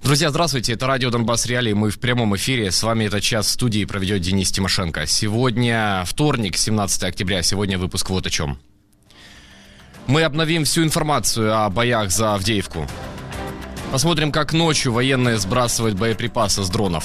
Друзья, здравствуйте, это радио «Донбасс Реалии», мы в прямом эфире, с вами этот час в студии проведет Денис Тимошенко. Сегодня вторник, 17 октября, сегодня выпуск вот о чем. Мы обновим всю информацию о боях за Авдеевку. Посмотрим, как ночью военные сбрасывают боеприпасы с дронов.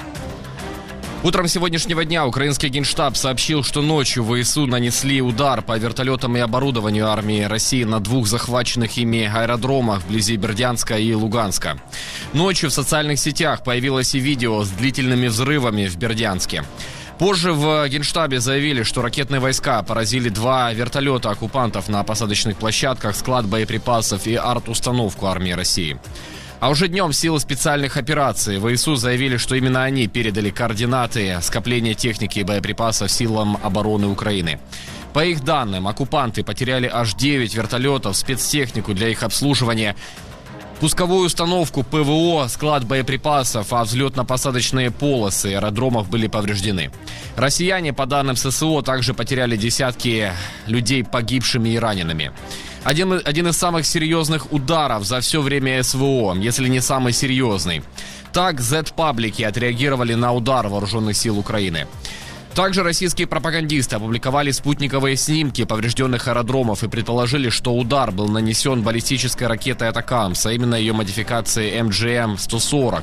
Утром сегодняшнего дня украинский генштаб сообщил, что ночью ВСУ нанесли удар по вертолетам и оборудованию армии России на двух захваченных ими аэродромах вблизи Бердянска и Луганска. Ночью в социальных сетях появилось и видео с длительными взрывами в Бердянске. Позже в Генштабе заявили, что ракетные войска поразили два вертолета оккупантов на посадочных площадках, склад боеприпасов и арт-установку армии России. А уже днем силы специальных операций ВСУ заявили, что именно они передали координаты скопления техники и боеприпасов силам обороны Украины. По их данным, оккупанты потеряли аж 9 вертолетов, спецтехнику для их обслуживания, пусковую установку ПВО, склад боеприпасов, а взлетно-посадочные полосы аэродромов были повреждены. Россияне, по данным ССО, также потеряли десятки людей погибшими и ранеными. Один из самых серьезных ударов за все время СВО, если не самый серьезный. Так Z-паблики отреагировали на удар вооруженных сил Украины. Также российские пропагандисты опубликовали спутниковые снимки поврежденных аэродромов и предположили, что удар был нанесен баллистической ракетой «Атакамс», а именно ее модификацией МГМ-140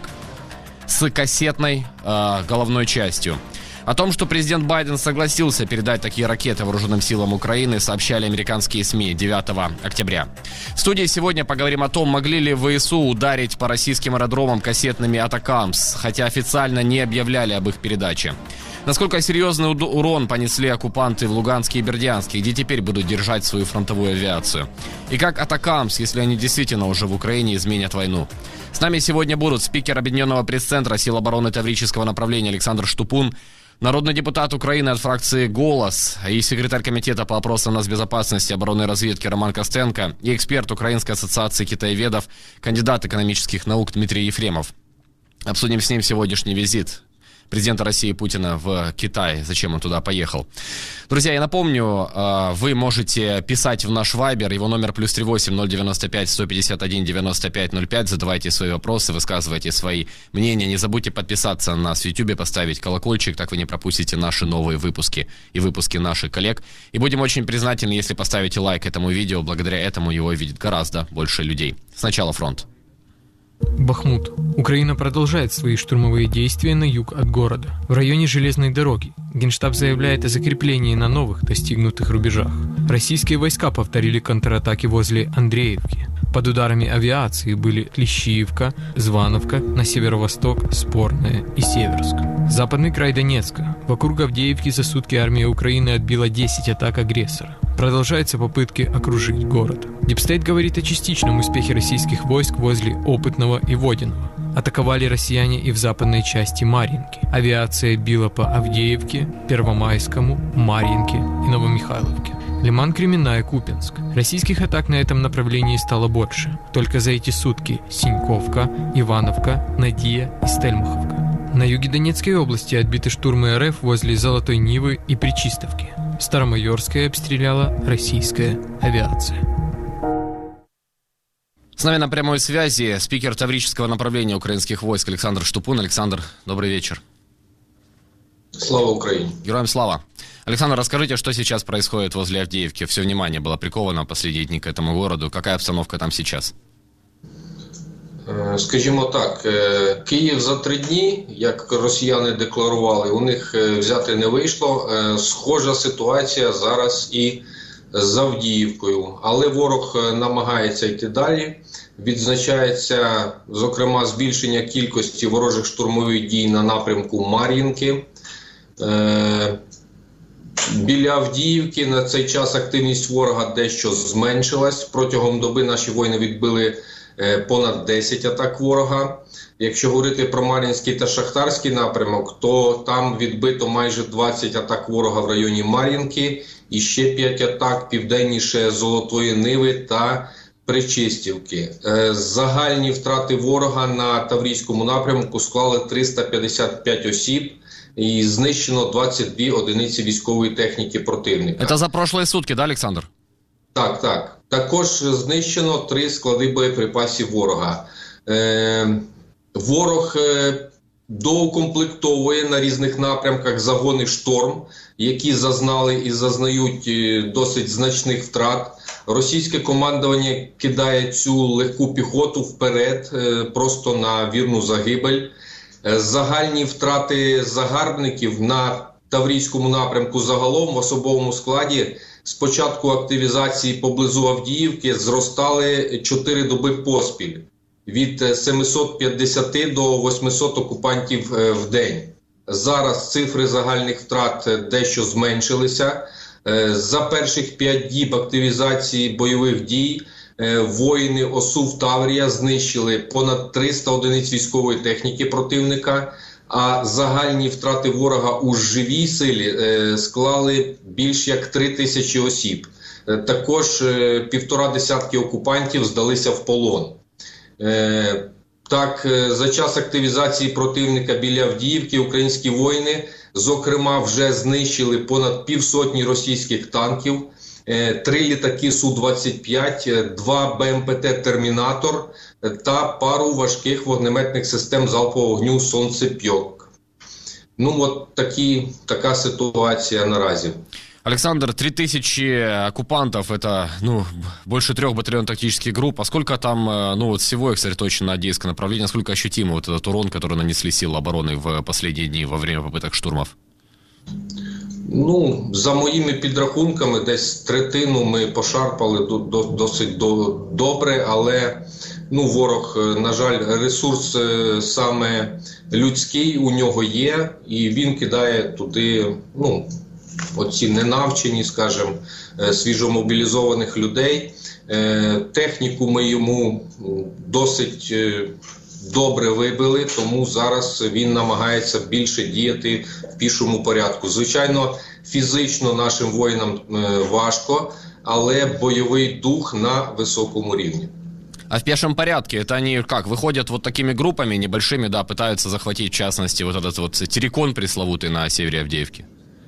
с кассетной головной частью. О том, что президент Байден согласился передать такие ракеты вооруженным силам Украины, сообщали американские СМИ 9 октября. В студии сегодня поговорим о том, могли ли ВСУ ударить по российским аэродромам кассетными «Атакамс», хотя официально не объявляли об их передаче. Насколько серьезный урон понесли оккупанты в Луганске и Бердянске, где теперь будут держать свою фронтовую авиацию. И как «Атакамс», если они действительно уже в Украине, изменят войну. С нами сегодня будут спикер Объединенного пресс-центра сил обороны Таврического направления Александр Штупун, народный депутат Украины от фракции «Голос» и секретарь комитета по вопросам нацбезопасности, обороны и разведки Роман Костенко и эксперт Украинской ассоциации китаеведов, кандидат экономических наук Дмитрий Ефремов. Обсудим с ним сегодняшний визит президента России Путина в Китай, зачем он туда поехал. Друзья, я напомню, вы можете писать в наш Вайбер, его номер +38 095 151 95 05, задавайте свои вопросы, высказывайте свои мнения, не забудьте подписаться на нас в YouTube, поставить колокольчик, так вы не пропустите наши новые выпуски и выпуски наших коллег. И будем очень признательны, если поставите лайк этому видео, благодаря этому его видит гораздо больше людей. Сначала фронт. Бахмут. Украина продолжает свои штурмовые действия на юг от города. В районе железной дороги Генштаб заявляет о закреплении на новых достигнутых рубежах. Российские войска повторили контратаки возле Андреевки. Под ударами авиации были Клещиевка, Звановка, на северо-восток Спорная и Северск. Западный край Донецка. Вокруг Авдеевки за сутки армия Украины отбила 10 атак агрессора. Продолжаются попытки окружить город. Дипстейт говорит о частичном успехе российских войск возле Опытного и Водяного. Атаковали россияне и в западной части Марьинки. Авиация била по Авдеевке, Первомайскому, Марьинке и Новомихайловке. Лиман, Кременная, Купянск. Российских атак на этом направлении стало больше. Только за эти сутки Синьковка, Ивановка, Надия и Стельмаховка. На юге Донецкой области отбиты штурмы РФ возле Золотой Нивы и Пречистовки. Старомайорская обстреляла российская авиация. С нами на прямой связи спикер Таврического направления украинских войск Александр Штупун. Александр, добрый вечер. Слава Украине. Героям слава. Александр, расскажите, что сейчас происходит возле Авдеевки? Все внимание было приковано в последние дни к этому городу. Какая обстановка там сейчас? Скажімо так, Київ за 3 дні, як росіяни декларували, у них взяти не вийшло. Схожа ситуація зараз і з Авдіївкою. Але ворог намагається йти далі. Відзначається, зокрема, збільшення кількості ворожих штурмових дій на напрямку Мар'їнки. Біля Авдіївки на цей час активність ворога дещо зменшилась. Протягом доби наші воїни відбили понад 10 атак ворога. Якщо говорити про Мар'їнський та Шахтарський напрямок, то там відбито майже 20 атак ворога в районі Мар'їнки і ще 5 атак південніше Золотої Ниви та Пречистівки. Загальні втрати ворога на Таврійському напрямку склали 355 осіб і знищено 22 одиниці військової техніки противника. Це за прошлые сутки, да, Олександр? Так. Також знищено 3 склади боєприпасів ворога. Ворог доукомплектовує на різних напрямках загони «Шторм», які зазнали і зазнають досить значних втрат. Російське командування кидає цю легку піхоту вперед, просто на вірну загибель. Загальні втрати загарбників на Таврійському напрямку загалом в особовому складі з початку активізації поблизу Авдіївки зростали 4 доби поспіль. Від 750 до 800 окупантів в день. Зараз цифри загальних втрат дещо зменшилися. За перших 5 діб активізації бойових дій воїни ОСУ Таврія знищили понад 300 одиниць військової техніки противника, а загальні втрати ворога у живій силі склали більш як 3000 осіб. Також 1,5 десятки окупантів здалися в полон. Так, за час активізації противника біля Авдіївки українські воїни, зокрема, вже знищили понад 50 російських танків, 3 літаки Су-25, 2 БМПТ «Термінатор» та пару важких вогнеметних систем залпового вогню «Сонцепьок». Ну, от така ситуація наразі. Александр, 3000 оккупантов, это, больше 3 батальонов тактических групп. А сколько там, всего их сосредоточено на Авдеевское направление? Насколько ощутим вот этот урон, который нанесли силы обороны в последние дни во время попыток штурмов? За моїми підрахунками, десь третину ми пошарпали досить добре, але ворог, на жаль, ресурс саме людський у нього є, і він кидає туди, оці ненавчені, скажімо, свіжомобілізованих людей. Техніку ми йому досить добре вибили, тому зараз він намагається більше діяти в пішому порядку. Звичайно, фізично нашим воїнам важко, але бойовий дух на високому рівні. А в пешем порядке это они как, выходят вот такими группами небольшими, да, пытаются захватить, в частности, вот этот вот террикон пресловутый на севере Авдеевки?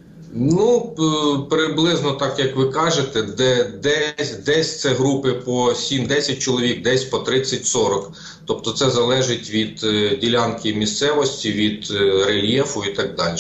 Приблизно так, як ви кажете, десь це групи по 7-10 чоловік, десь по 30-40. Тобто це залежить від ділянки місцевості, від рельєфу і так далі.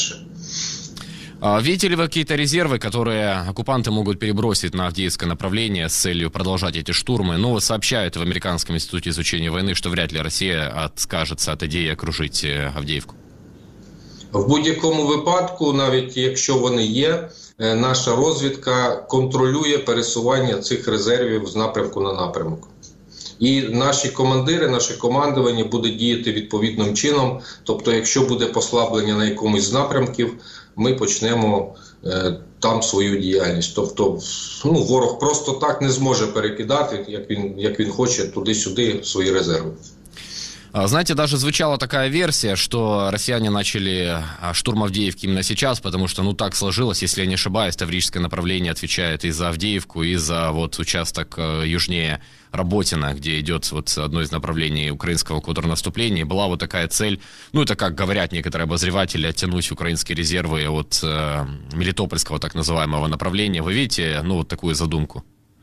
Видите ли вы какие-то резервы, которые оккупанты могут перебросить на Авдеевское направление с целью продолжать эти штурмы? Сообщают в Американском институте изучения войны, что вряд ли Россия откажется от идеи окружить Авдеевку. В будь-якому випадку, навіть якщо вони є, наша розвідка контролює пересування цих резервів з напрямку на напрямок. І наші командири, наше командування буде діяти відповідним чином. Тобто, якщо буде послаблення на якомусь з напрямків, ми почнемо там свою діяльність. Тобто, ворог просто так не зможе перекидати, як він хоче, туди-сюди свої резерви. Знаете, даже звучала такая версия, что россияне начали штурм Авдеевки именно сейчас, потому что, так сложилось, если я не ошибаюсь, Таврическое направление отвечает и за Авдеевку, и за участок южнее Работина, где идет одно из направлений украинского контрнаступления. Была вот такая цель, это, как говорят некоторые обозреватели, оттянуть украинские резервы от Мелитопольского так называемого направления. Вы видите, такую задумку?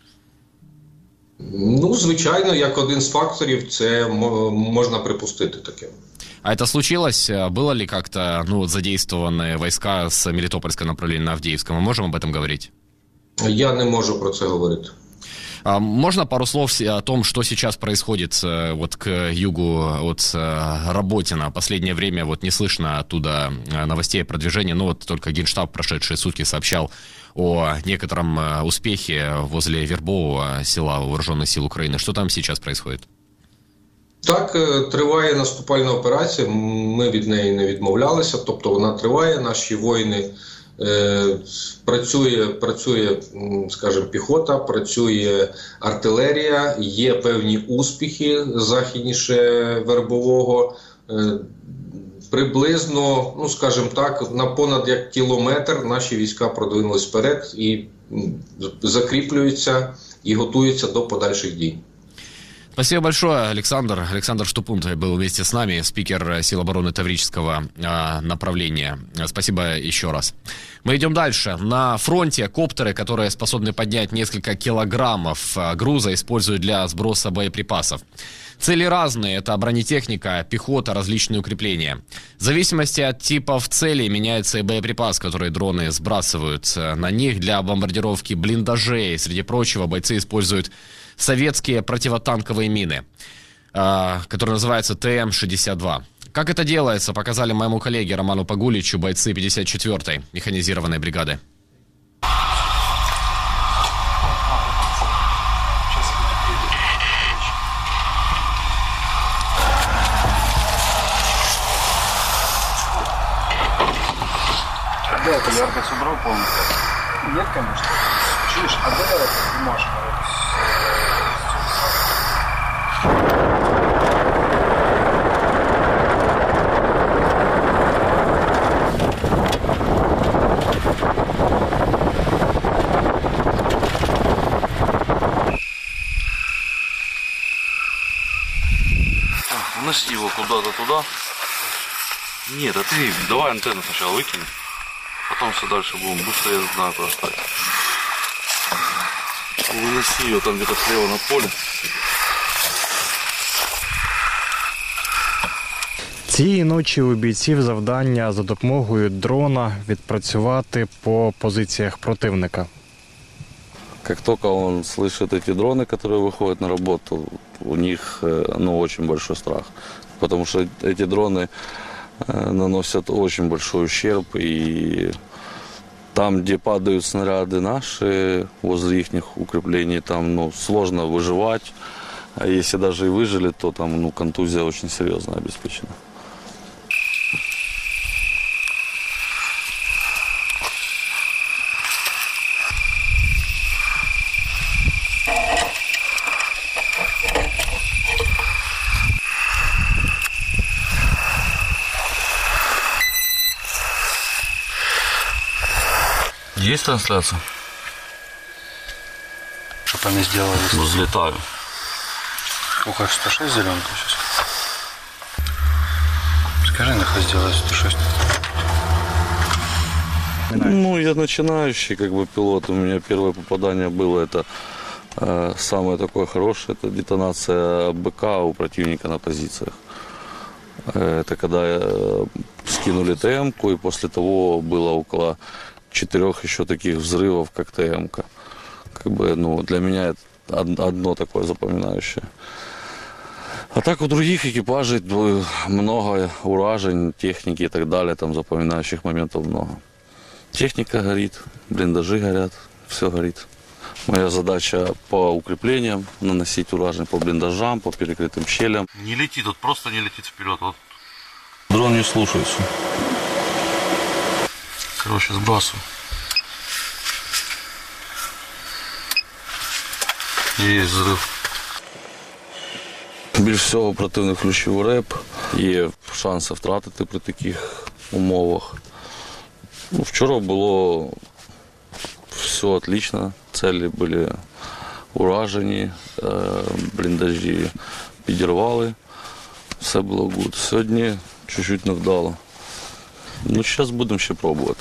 Звичайно, як один з факторів, це можна припустити таке. А это случилось? Было ли как-то задействованы войска с Мелитопольского направления на Авдеевском? Мы можем об этом говорить? Я не можу про це говорити. Можно пару слов о том, что сейчас происходит к югу от Работина? Последнее время не слышно оттуда новостей о продвижении, только Генштаб прошедшие сутки сообщал о некотором успехе возле Вербового села Вооруженных сил Украины. Что там сейчас происходит? Так, триває наступальна операція, ми від неї не відмовлялися, тобто вона триває, наші воїни працює, скажімо, піхота, працює артилерія, є певні успіхи західніше Вербового. Приблизно, скажімо так, на понад як кілометр наші війська продвинулись вперед і закріплюються і готуються до подальших дій. Спасибо большое, Александр. Александр Штупунт был вместе с нами, спикер сил обороны Таврического направления. Спасибо еще раз. Мы идем дальше. На фронте коптеры, которые способны поднять несколько килограммов груза, используют для сброса боеприпасов. Цели разные. Это бронетехника, пехота, различные укрепления. В зависимости от типов целей меняется и боеприпас, который дроны сбрасывают. На них для бомбардировки блиндажей, среди прочего, бойцы используют советские противотанковые мины, которые называются ТМ-62. Как это делается, показали моему коллеге Роману Погуличу бойцы 54-й механизированной бригады. Да, это яркость убрал полностью. Нет, конечно. Чуешь, а да, это бумажка. Уноси его куда-то туда. Нет, а ты давай антенну сначала выкинь. Потом все дальше будем. Быстро я знаю, куда ставить. Уноси ее там где-то слева на поле. Цієї ночі у бійців завдання за допомогою дрона відпрацювати по позиціях противника. Как только он слышит эти дроны, которые выходят на работу, у них очень большой страх. Потому что эти дроны наносят очень большой ущерб. И там, где падают снаряды наши, возле их укреплений, там сложно выживать. А если даже и выжили, то там контузия очень серьезно обеспечена. Есть трансляция? Что там не сделали? Взлетаю. Сколько 106 зеленка сейчас? Скажи, нахуй сделать 106. Я начинающий пилот. У меня первое попадание было, это самое такое хорошее, это детонация БК у противника на позициях. Это когда скинули ТМ-ку, и после того было около 4 еще таких взрывов, как ТМ-ка. Для меня это одно такое запоминающее. А так у других экипажей много уражень, техники и так далее, там запоминающих моментов много. Техника горит, блиндажи горят, все горит. Моя задача по укреплениям наносить уражень по блиндажам, по перекрытым щелям. Не летит, просто не летит вперед. Дрон не слушается. Сбрасываю. Есть взрыв. Більш всього противник включив реп. Є шанси втратити при таких умовах. Вчора було все отлично. Цілі були уражені, бліндажі підірвали. Все було гуд. Сьогодні чуть-чуть не вдало. Зараз будемо ще пробувати.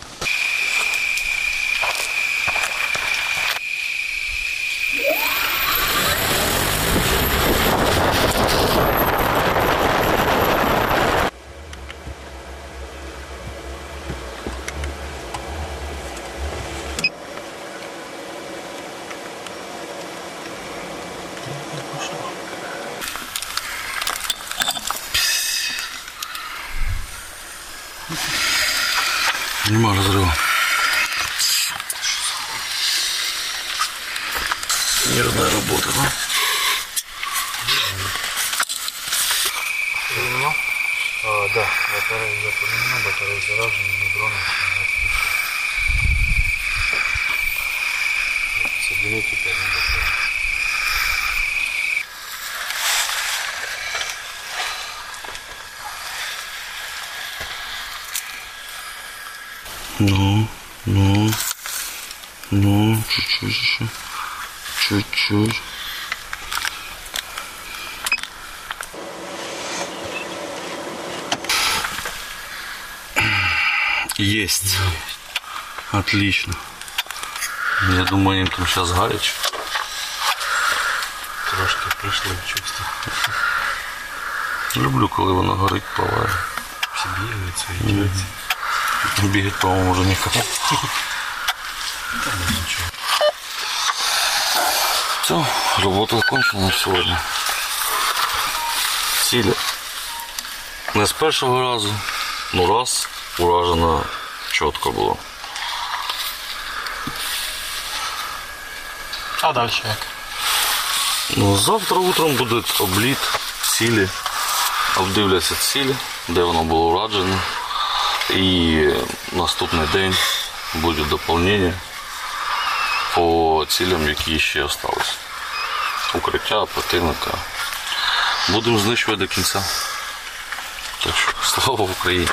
Нема разрыва. Нервная работа, да? Да, батарея я поменял, батарея заражена, но дроном соединю теперь на батарею. Чуть-чуть еще. Чуть-чуть. Есть. Отлично. Я думаю, им там сейчас горячо. Трошки прийшли в чувство. Люблю, коли воно горить, палає. Всі бігають, суетяться. Бігать, по-моєму, вже нікому. Та ну нічого. Все, робота закончена на сьогодні. Цілі. Не з першого разу, ну раз уражено чітко було. А далі як? Ну, завтра утром буде обліт цілі, обдивляться цілі, де воно було уражено. І наступний день буде доповнення по цілям, які ще залишилися. Укриття, противника. Будемо знищувати до кінця. Так що, слава Україні!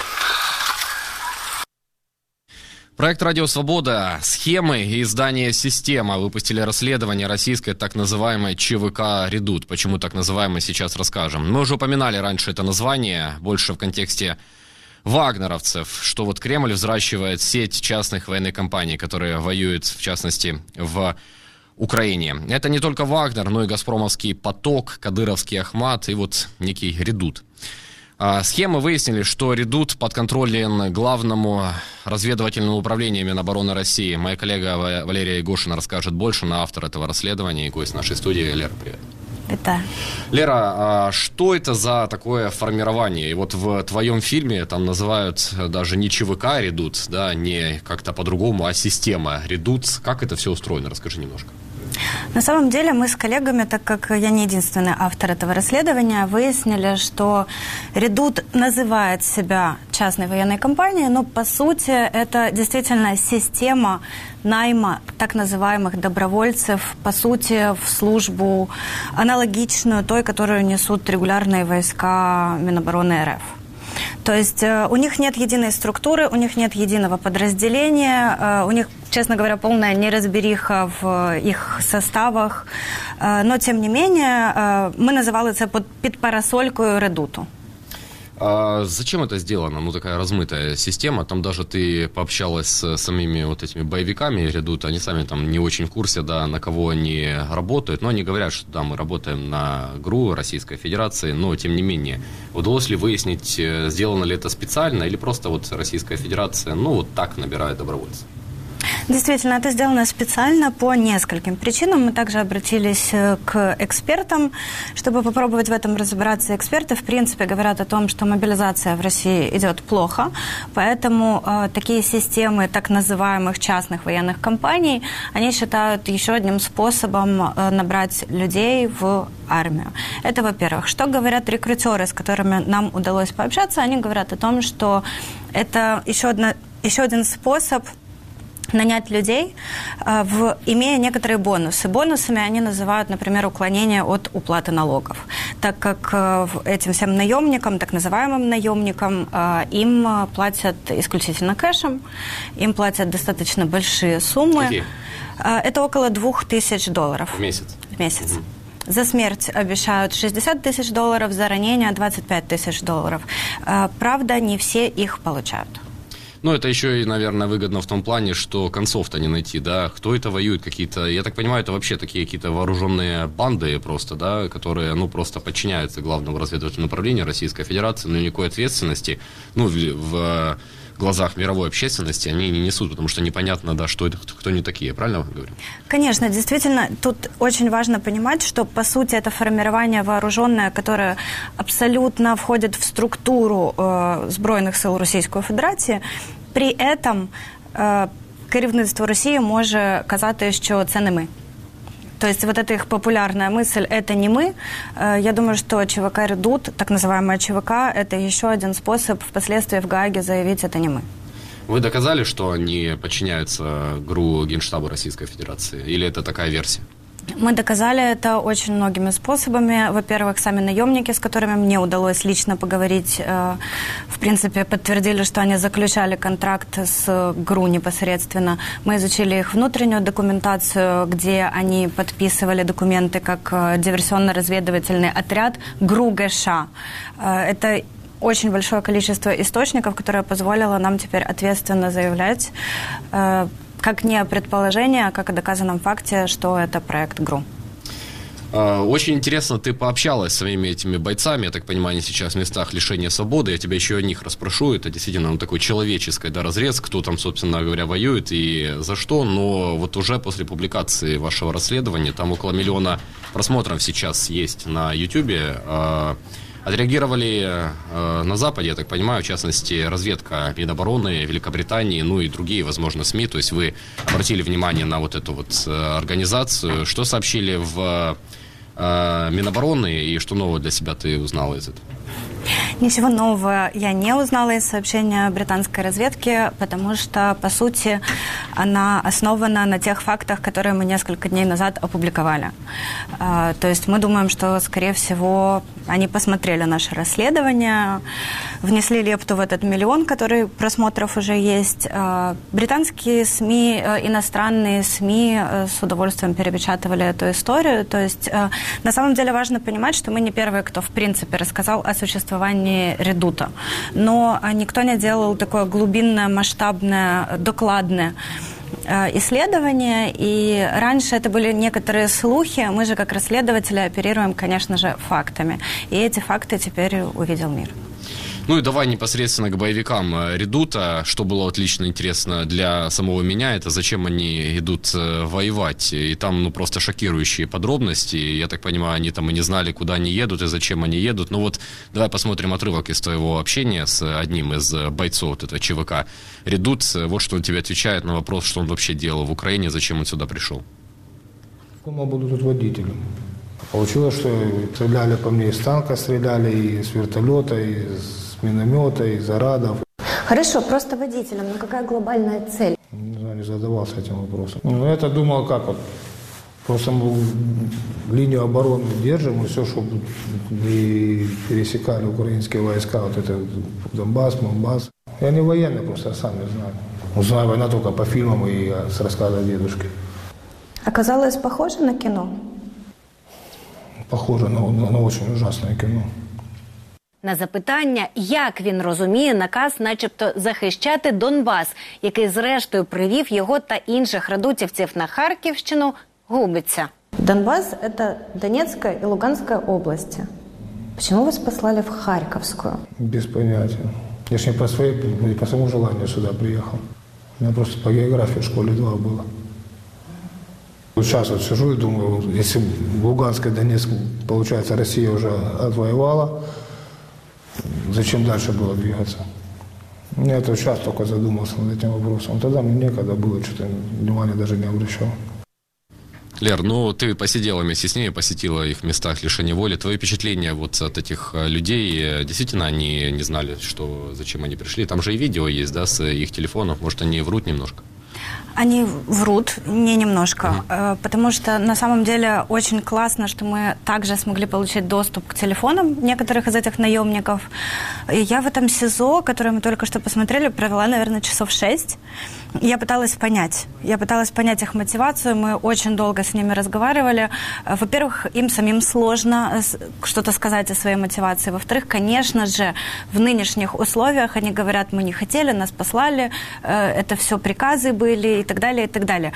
Проект «Радио Свобода», схемы и издание «Система» выпустили расследование российской так называемой ЧВК «Редут». Почему так называемой, сейчас расскажем. Мы уже упоминали раньше это название, больше в контексте вагнеровцев, что вот Кремль взращивает сеть частных военных компаний, которые воюют, в частности, в Украине. Это не только Вагнер, но и Газпромовский «Поток», кадыровский «Ахмат» и вот некий «Редут». Схемы выяснили, что «Редут» подконтролен главному разведывательному управлению Минобороны России. Моя коллега Валерия Егошина расскажет больше, на автор этого расследования и гость нашей студии. Лера, привет. Это. Лера, что это за такое формирование? И вот в твоем фильме там называют даже не ЧВК «Редут», да, не как-то по-другому, а система «Редут». Как это все устроено? Расскажи немножко. На самом деле мы с коллегами, так как я не единственный автор этого расследования, выяснили, что «Редут» называет себя частной военной компанией, но по сути это действительно система найма так называемых добровольцев, по сути, в службу аналогичную той, которую несут регулярные войска Минобороны РФ. То есть у них нет единой структуры, у них нет единого подразделения, у них, честно говоря, полная неразбериха в их составах. Но, тем не менее, мы называли это під парасолькою «Редуту». А зачем это сделано? Ну, такая размытая система. Там даже ты пообщалась с самими вот этими боевиками «Редут». Они сами там не очень в курсе, да, на кого они работают. Но они говорят, что да, мы работаем на ГРУ Российской Федерации. Но, тем не менее, удалось ли выяснить, сделано ли это специально или просто вот Российская Федерация, ну, вот так набирает добровольцев? Действительно, это сделано специально по нескольким причинам. Мы также обратились к экспертам, чтобы попробовать в этом разобраться. Эксперты, в принципе, говорят о том, что мобилизация в России идет плохо, поэтому такие системы так называемых частных военных компаний, они считают еще одним способом набрать людей в армию. Это, во-первых. Что говорят рекрутеры, с которыми нам удалось пообщаться? Они говорят о том, что это еще один способ нанять людей, имея некоторые бонусы. Бонусами они называют, например, уклонение от уплаты налогов, так как этим всем наемникам, так называемым наемникам, им платят исключительно кэшем, им платят достаточно большие суммы. Какие? Это около $2000. В месяц? В месяц. За смерть обещают $60 000, за ранение $25 000. Правда, не все их получают. Ну, это еще и, наверное, выгодно в том плане, что концов-то не найти, да, кто это воюет, какие-то, я так понимаю, это вообще такие какие-то вооруженные банды просто, да, которые, ну, просто подчиняются главному разведывательному управлению Российской Федерации, но никакой ответственности, ну, в глазах мировой общественности они не несут, потому что непонятно, да, что это, кто они такие, правильно я говорю? Конечно, действительно, тут очень важно понимать, что, по сути, это формирование вооруженное, которое абсолютно входит в структуру Збройних сил Російської Федерації. При этом керівництво Росії може казати, що це не ми. То есть вот эта их популярная мысль «это не мы», я думаю, что ЧВК «Редут», так называемая ЧВК, это еще один способ впоследствии в Гааге заявить «это не мы». Вы доказали, что они подчиняются ГРУ Генштабу Российской Федерации? Или это такая версия? Мы доказали это очень многими способами. Во-первых, сами наемники, с которыми мне удалось лично поговорить, в принципе, подтвердили, что они заключали контракт с ГРУ непосредственно. Мы изучили их внутреннюю документацию, где они подписывали документы как диверсионно-разведывательный отряд ГРУ ГШ. Это очень большое количество источников, которое позволило нам теперь ответственно заявлять, как не о предположении, а как о доказанном факте, что это проект ГРУ. Очень интересно, ты пообщалась с своими этими бойцами, я так понимаю, они сейчас в местах лишения свободы, я тебя еще о них расспрошу, это действительно такой человеческий разрез, кто там, собственно говоря, воюет и за что, но вот уже после публикации вашего расследования, там около 1 миллиона просмотров сейчас есть на Ютубе, отреагировали на Западе, я так понимаю, в частности, разведка Минобороны Великобритании, ну и другие, возможно, СМИ, то есть вы обратили внимание на вот эту вот организацию, что сообщили в Минобороны и что нового для себя ты узнала из этого? Ничего нового я не узнала из сообщения британской разведки, потому что, по сути, она основана на тех фактах, которые мы несколько дней назад опубликовали. То есть мы думаем, что, скорее всего, они посмотрели наше расследование, внесли лепту в этот 1 миллион, который просмотров уже есть. Британские СМИ, иностранные СМИ с удовольствием перепечатывали эту историю. То есть на самом деле важно понимать, что мы не первые, кто, в принципе, рассказал о существовании редута. Но никто не делал такое глубинное, масштабное, докладное исследования, и раньше это были некоторые слухи, мы же как расследователи оперируем, конечно же, фактами. И эти факты теперь увидел мир. Ну и давай непосредственно к боевикам Редута. Что было отлично интересно для самого меня, это зачем они идут воевать. И там просто шокирующие подробности. Я так понимаю, они там и не знали, куда они едут и зачем они едут. Ну вот давай посмотрим отрывок из твоего общения с одним из бойцов этого ЧВК Редут. Вот что он тебе отвечает на вопрос, что он вообще делал в Украине, зачем он сюда пришел. Я буду тут водителем. Получилось, что стреляли по мне из танка, стреляли и с вертолета, и с миномета, и из арадов. Хорошо, просто водителем, но какая глобальная цель? Не знаю, не задавался этим вопросом. Ну, я-то думал, как вот, просто мы линию обороны держим, и все, чтобы не пересекали украинские войска, вот это Донбасс, Монбасс. Я не военный, просто сам не знаю. Узнаю война только по фильмам и с рассказа дедушки. Оказалось, похоже на кино? Похоже на очень ужасне кіно. На запитання, як він розуміє наказ начебто захищати Донбас, який зрештою привів його та інших редутівців на Харківщину, губиться. Донбасс – это Донецкая и Луганская области. Почему вас послали в Харьковскую? Без понятия. Я ж не по своему желанию сюда приехал. У меня просто по географии в школе 2 было. Вот сейчас вот сижу и думаю, если Луганск и Донецк, получается, Россия уже отвоевала, зачем дальше было двигаться? Я это сейчас только задумался над этим вопросом. Тогда мне некогда было, что-то внимания даже не обращал. Лер, ну ты посидела вместе с ними, посетила их в местах лишения воли. Твои впечатления вот от этих людей, действительно, они не знали, зачем они пришли? Там же и видео есть, да, с их телефонов. Может, они врут немножко? Они врут, не немножко, потому что на самом деле очень классно, что мы также смогли получить доступ к телефонам некоторых из этих наемников. И я в этом СИЗО, которое мы только что посмотрели, провела, наверное, часов 6. Я пыталась понять их мотивацию, мы очень долго с ними разговаривали. Во-первых, им самим сложно что-то сказать о своей мотивации. Во-вторых, конечно же, в нынешних условиях они говорят, мы не хотели, нас послали, это все приказы были и так далее, и так далее.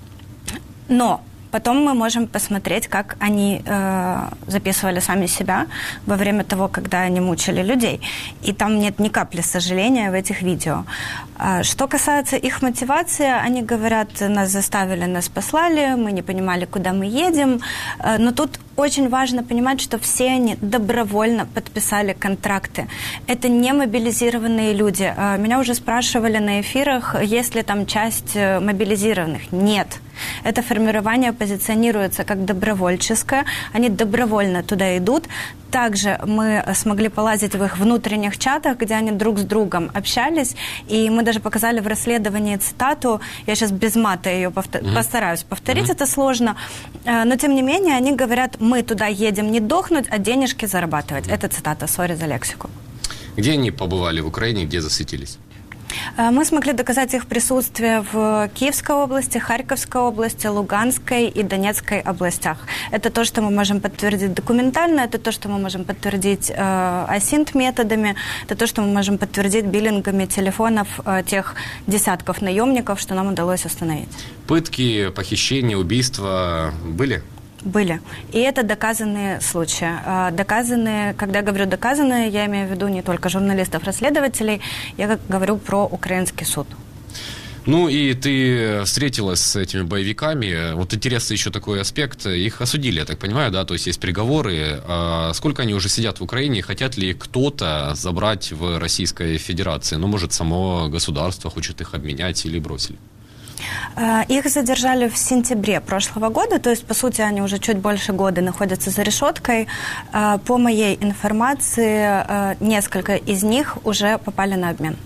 Но потом мы можем посмотреть, как они записывали сами себя во время того, когда они мучили людей. И там нет ни капли сожаления в этих видео. Что касается их мотивации, они говорят, нас заставили, нас послали, мы не понимали, куда мы едем. Но тут очень важно понимать, что все они добровольно подписали контракты. Это не мобилизированные люди. Меня уже спрашивали на эфирах, есть ли там часть мобилизированных. Нет. Это формирование позиционируется как добровольческое. Они добровольно туда идут. Также мы смогли полазить в их внутренних чатах, где они друг с другом общались. И мы даже показали в расследовании цитату. Я сейчас без мата ее постараюсь повторить, это сложно. Но тем не менее они говорят, мы туда едем не дохнуть, а денежки зарабатывать. Это цитата, сори за лексику. Где они побывали в Украине, где засветились? Мы смогли доказать их присутствие в Киевской области, Харьковской области, Луганской и Донецкой областях. Это то, что мы можем подтвердить документально, это то, что мы можем подтвердить асинт-методами, это то, что мы можем подтвердить биллингами телефонов тех десятков наемников, что нам удалось установить. Пытки, похищения, убийства были? Были. И это доказанные случаи. Доказанные, когда я говорю доказанные, я имею в виду не только журналистов-расследователей, я говорю про украинский суд. Ну и ты встретилась с этими боевиками. Вот интересный еще такой аспект. Их осудили, я так понимаю, да? То есть есть приговоры. А сколько они уже сидят в Украине? Хотят ли кто-то забрать в Российской Федерации? Ну, может, само государство хочет их обменять или бросили? Их задержали в сентябре прошлого года, то есть, по сути, они уже чуть больше года находятся за решеткой. По моей информации, несколько из них уже попали на обмен.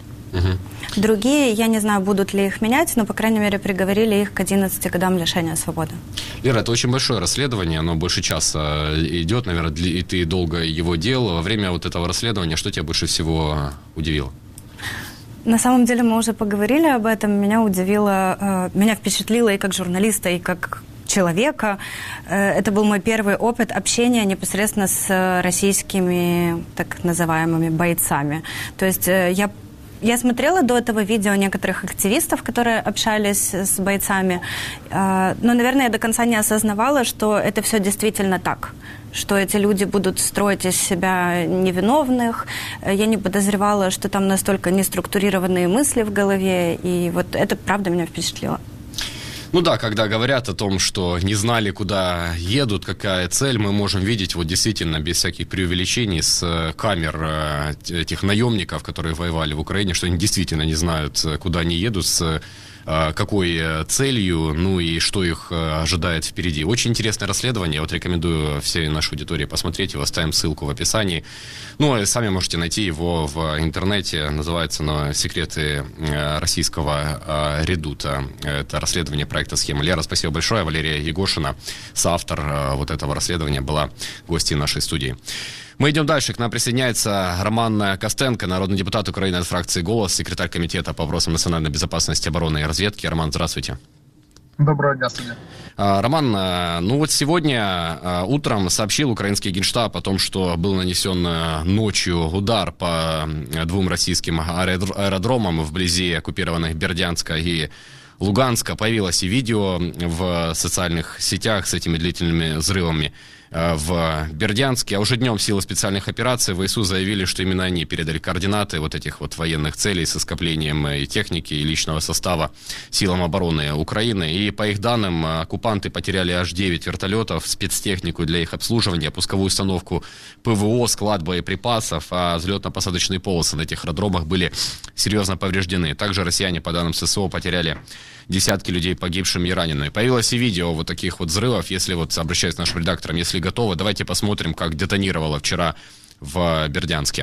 Другие, я не знаю, будут ли их менять, но, по крайней мере, приговорили их к 11 годам лишения свободы. Лера, это очень большое расследование, оно больше часа идет, наверное, и ты долго его делал. Во время вот этого расследования что тебя больше всего удивило? На самом деле мы уже поговорили об этом. Меня удивило, меня впечатлило и как журналиста, и как человека. Это был мой первый опыт общения непосредственно с российскими так называемыми бойцами. То есть я смотрела до этого видео некоторых активистов, которые общались с бойцами, но, наверное, я до конца не осознавала, что это все действительно так, что эти люди будут строить из себя невиновных. Я не подозревала, что там настолько неструктурированные мысли в голове, и вот это, правда, меня впечатлило. Ну да, когда говорят о том, что не знали, куда едут, какая цель, мы можем видеть вот действительно без всяких преувеличений с камер этих наемников, которые воевали в Украине, что они действительно не знают, куда они едут, с какой целью, ну и что их ожидает впереди. Очень интересное расследование, я вот рекомендую всей нашей аудитории посмотреть его, оставим ссылку в описании. Ну, и сами можете найти его в интернете, называется оно «Секреты российского редута». Это расследование проекта «Схема». Лера, спасибо большое. Валерия Егошина, соавтор вот этого расследования, была гостьей нашей студии. Мы идем дальше. К нам присоединяется Роман Костенко, народный депутат Украины от фракции «Голос», секретарь комитета по вопросам национальной безопасности, обороны и разведки. Роман, здравствуйте. Доброго дня, судья. Роман, ну вот сегодня утром сообщил украинский Генштаб о том, что был нанесен ночью удар по двум российским аэродромам вблизи оккупированных Бердянска и Луганска. Появилось и видео в социальных сетях с этими длительными взрывами в Бердянске. А уже днем силы специальных операций ВСУ заявили, что именно они передали координаты вот этих вот военных целей со скоплением и техники, и личного состава силам обороны Украины. И по их данным, оккупанты потеряли аж 9 вертолетов, спецтехнику для их обслуживания, пусковую установку ПВО, склад боеприпасов, а взлетно-посадочные полосы на этих аэродромах были серьезно повреждены. Также россияне, по данным ССО, потеряли десятки людей погибшими и ранеными. Появилось и видео вот таких вот взрывов. Если вот, обращаюсь к нашим редакторам, если готовы, давайте посмотрим, как детонировало вчера в Бердянске.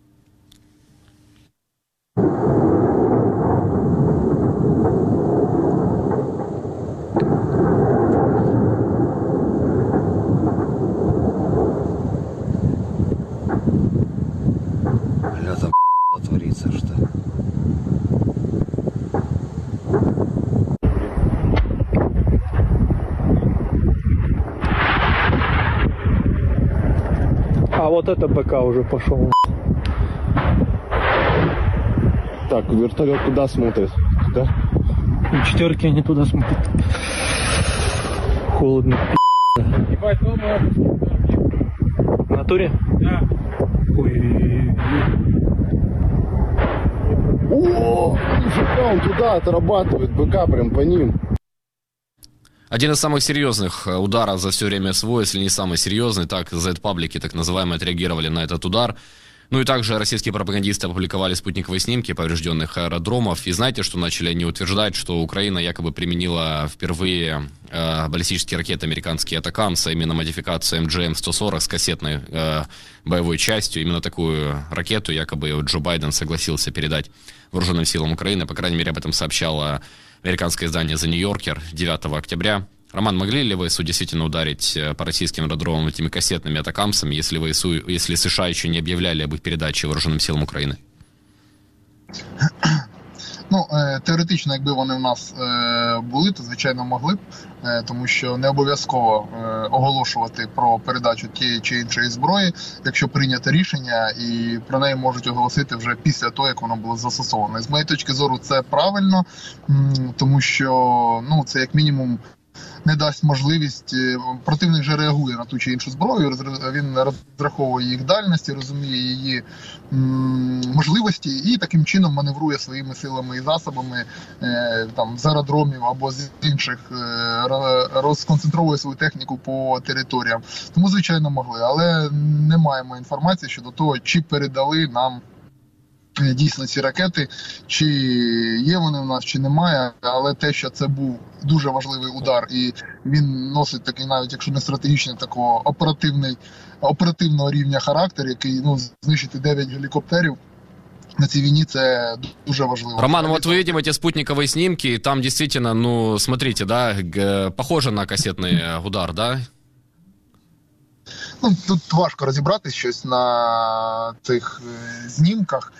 Бля, там творится, что ли? А вот это БК уже пошел. Так, вертолет куда смотрит? Туда? Четверки они туда смотрят. Холодно. Ебать, новая. В натуре? Да. Ой. О, он туда отрабатывает, БК прям по ним. Один из самых серьезных ударов за все время СВО, если не самый серьезный, так Z-паблики, так называемые, отреагировали на этот удар. Ну и также российские пропагандисты опубликовали спутниковые снимки поврежденных аэродромов. И знаете, что начали они утверждать, что Украина якобы применила впервые баллистические ракеты американские «Атакамс», а именно модификацию МГМ-140 с кассетной боевой частью. Именно такую ракету якобы Джо Байден согласился передать вооруженным силам Украины. По крайней мере, об этом сообщало американское издание The New Yorker 9 октября. Роман, могли ли ВСУ действительно ударить по российским аэродромам этими кассетными атакамсами, если США еще не объявляли об их передаче вооруженным силам Украины? Ну, теоретично, якби вони в нас були, то, звичайно, могли б, тому що не обов'язково оголошувати про передачу тієї чи іншої зброї, якщо прийнято рішення, і про неї можуть оголосити вже після того, як воно було застосоване. З моєї точки зору, це правильно, тому що, ну, це як мінімум не дасть можливість, противник вже реагує на ту чи іншу зброю, він розраховує їх дальності, розуміє її можливості і таким чином маневрує своїми силами і засобами там, з аеродромів або з інших, розконцентровує свою техніку по територіям. Тому, звичайно, могли, але не маємо інформації щодо того, чи передали нам дійсно ці ракети, чи є вони в нас, чи немає, але те, що це був дуже важливий удар, і він носить такий, навіть якщо не стратегічний, такого оперативного рівня характер, який, ну, знищити 9 гелікоптерів на цій війні, це дуже важливо. Роман, вот вы видим эти спутниковые снимки, и там действительно, ну, смотрите, да, похоже на кассетный удар, да? Ну, тут важко розібратись щось на цих знімках,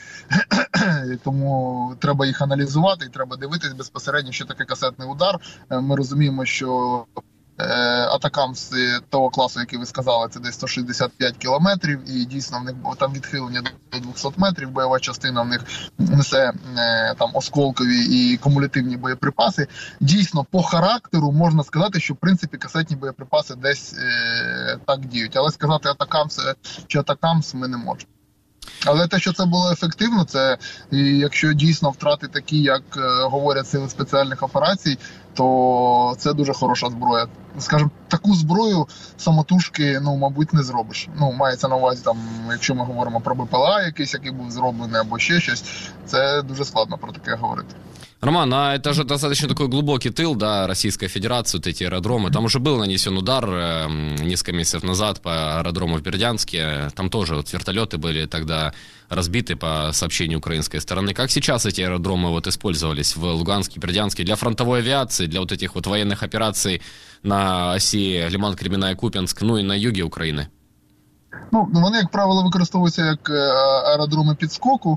тому треба їх аналізувати і треба дивитись безпосередньо, що таке касетний удар. Ми розуміємо, що атакамс того класу, який ви сказали, це десь 165 кілометрів, і дійсно в них там відхилення до 200 метрів, бойова частина в них несе там осколкові і кумулятивні боєприпаси. Дійсно, по характеру можна сказати, що в принципі касетні боєприпаси десь так діють, але сказати атакамс чи атакамс ми не можемо. Але те, що це було ефективно, це якщо дійсно втрати такі, як говорять сили спеціальних операцій, то це дуже хороша зброя. Скажімо, таку зброю самотужки, ну, мабуть, не зробиш. Ну, мається на увазі, там, якщо ми говоримо про БПЛА якийсь, який був зроблений, або ще щось, це дуже складно про таке говорити. Роман, а это же достаточно такой глубокий тыл, да, Российской Федерации, вот эти аэродромы. Там уже был нанесен удар несколько месяцев назад по аэродрому в Бердянске. Там тоже вот вертолеты были тогда разбиты по сообщению украинской стороны. Как сейчас эти аэродромы вот использовались в Луганске, Бердянске для фронтовой авиации, для вот этих вот военных операций на осі Лиман-Кремінна-Куп'янськ, ну і на югі України? Ну, вони, як правило, використовуються як аеродроми підскоку,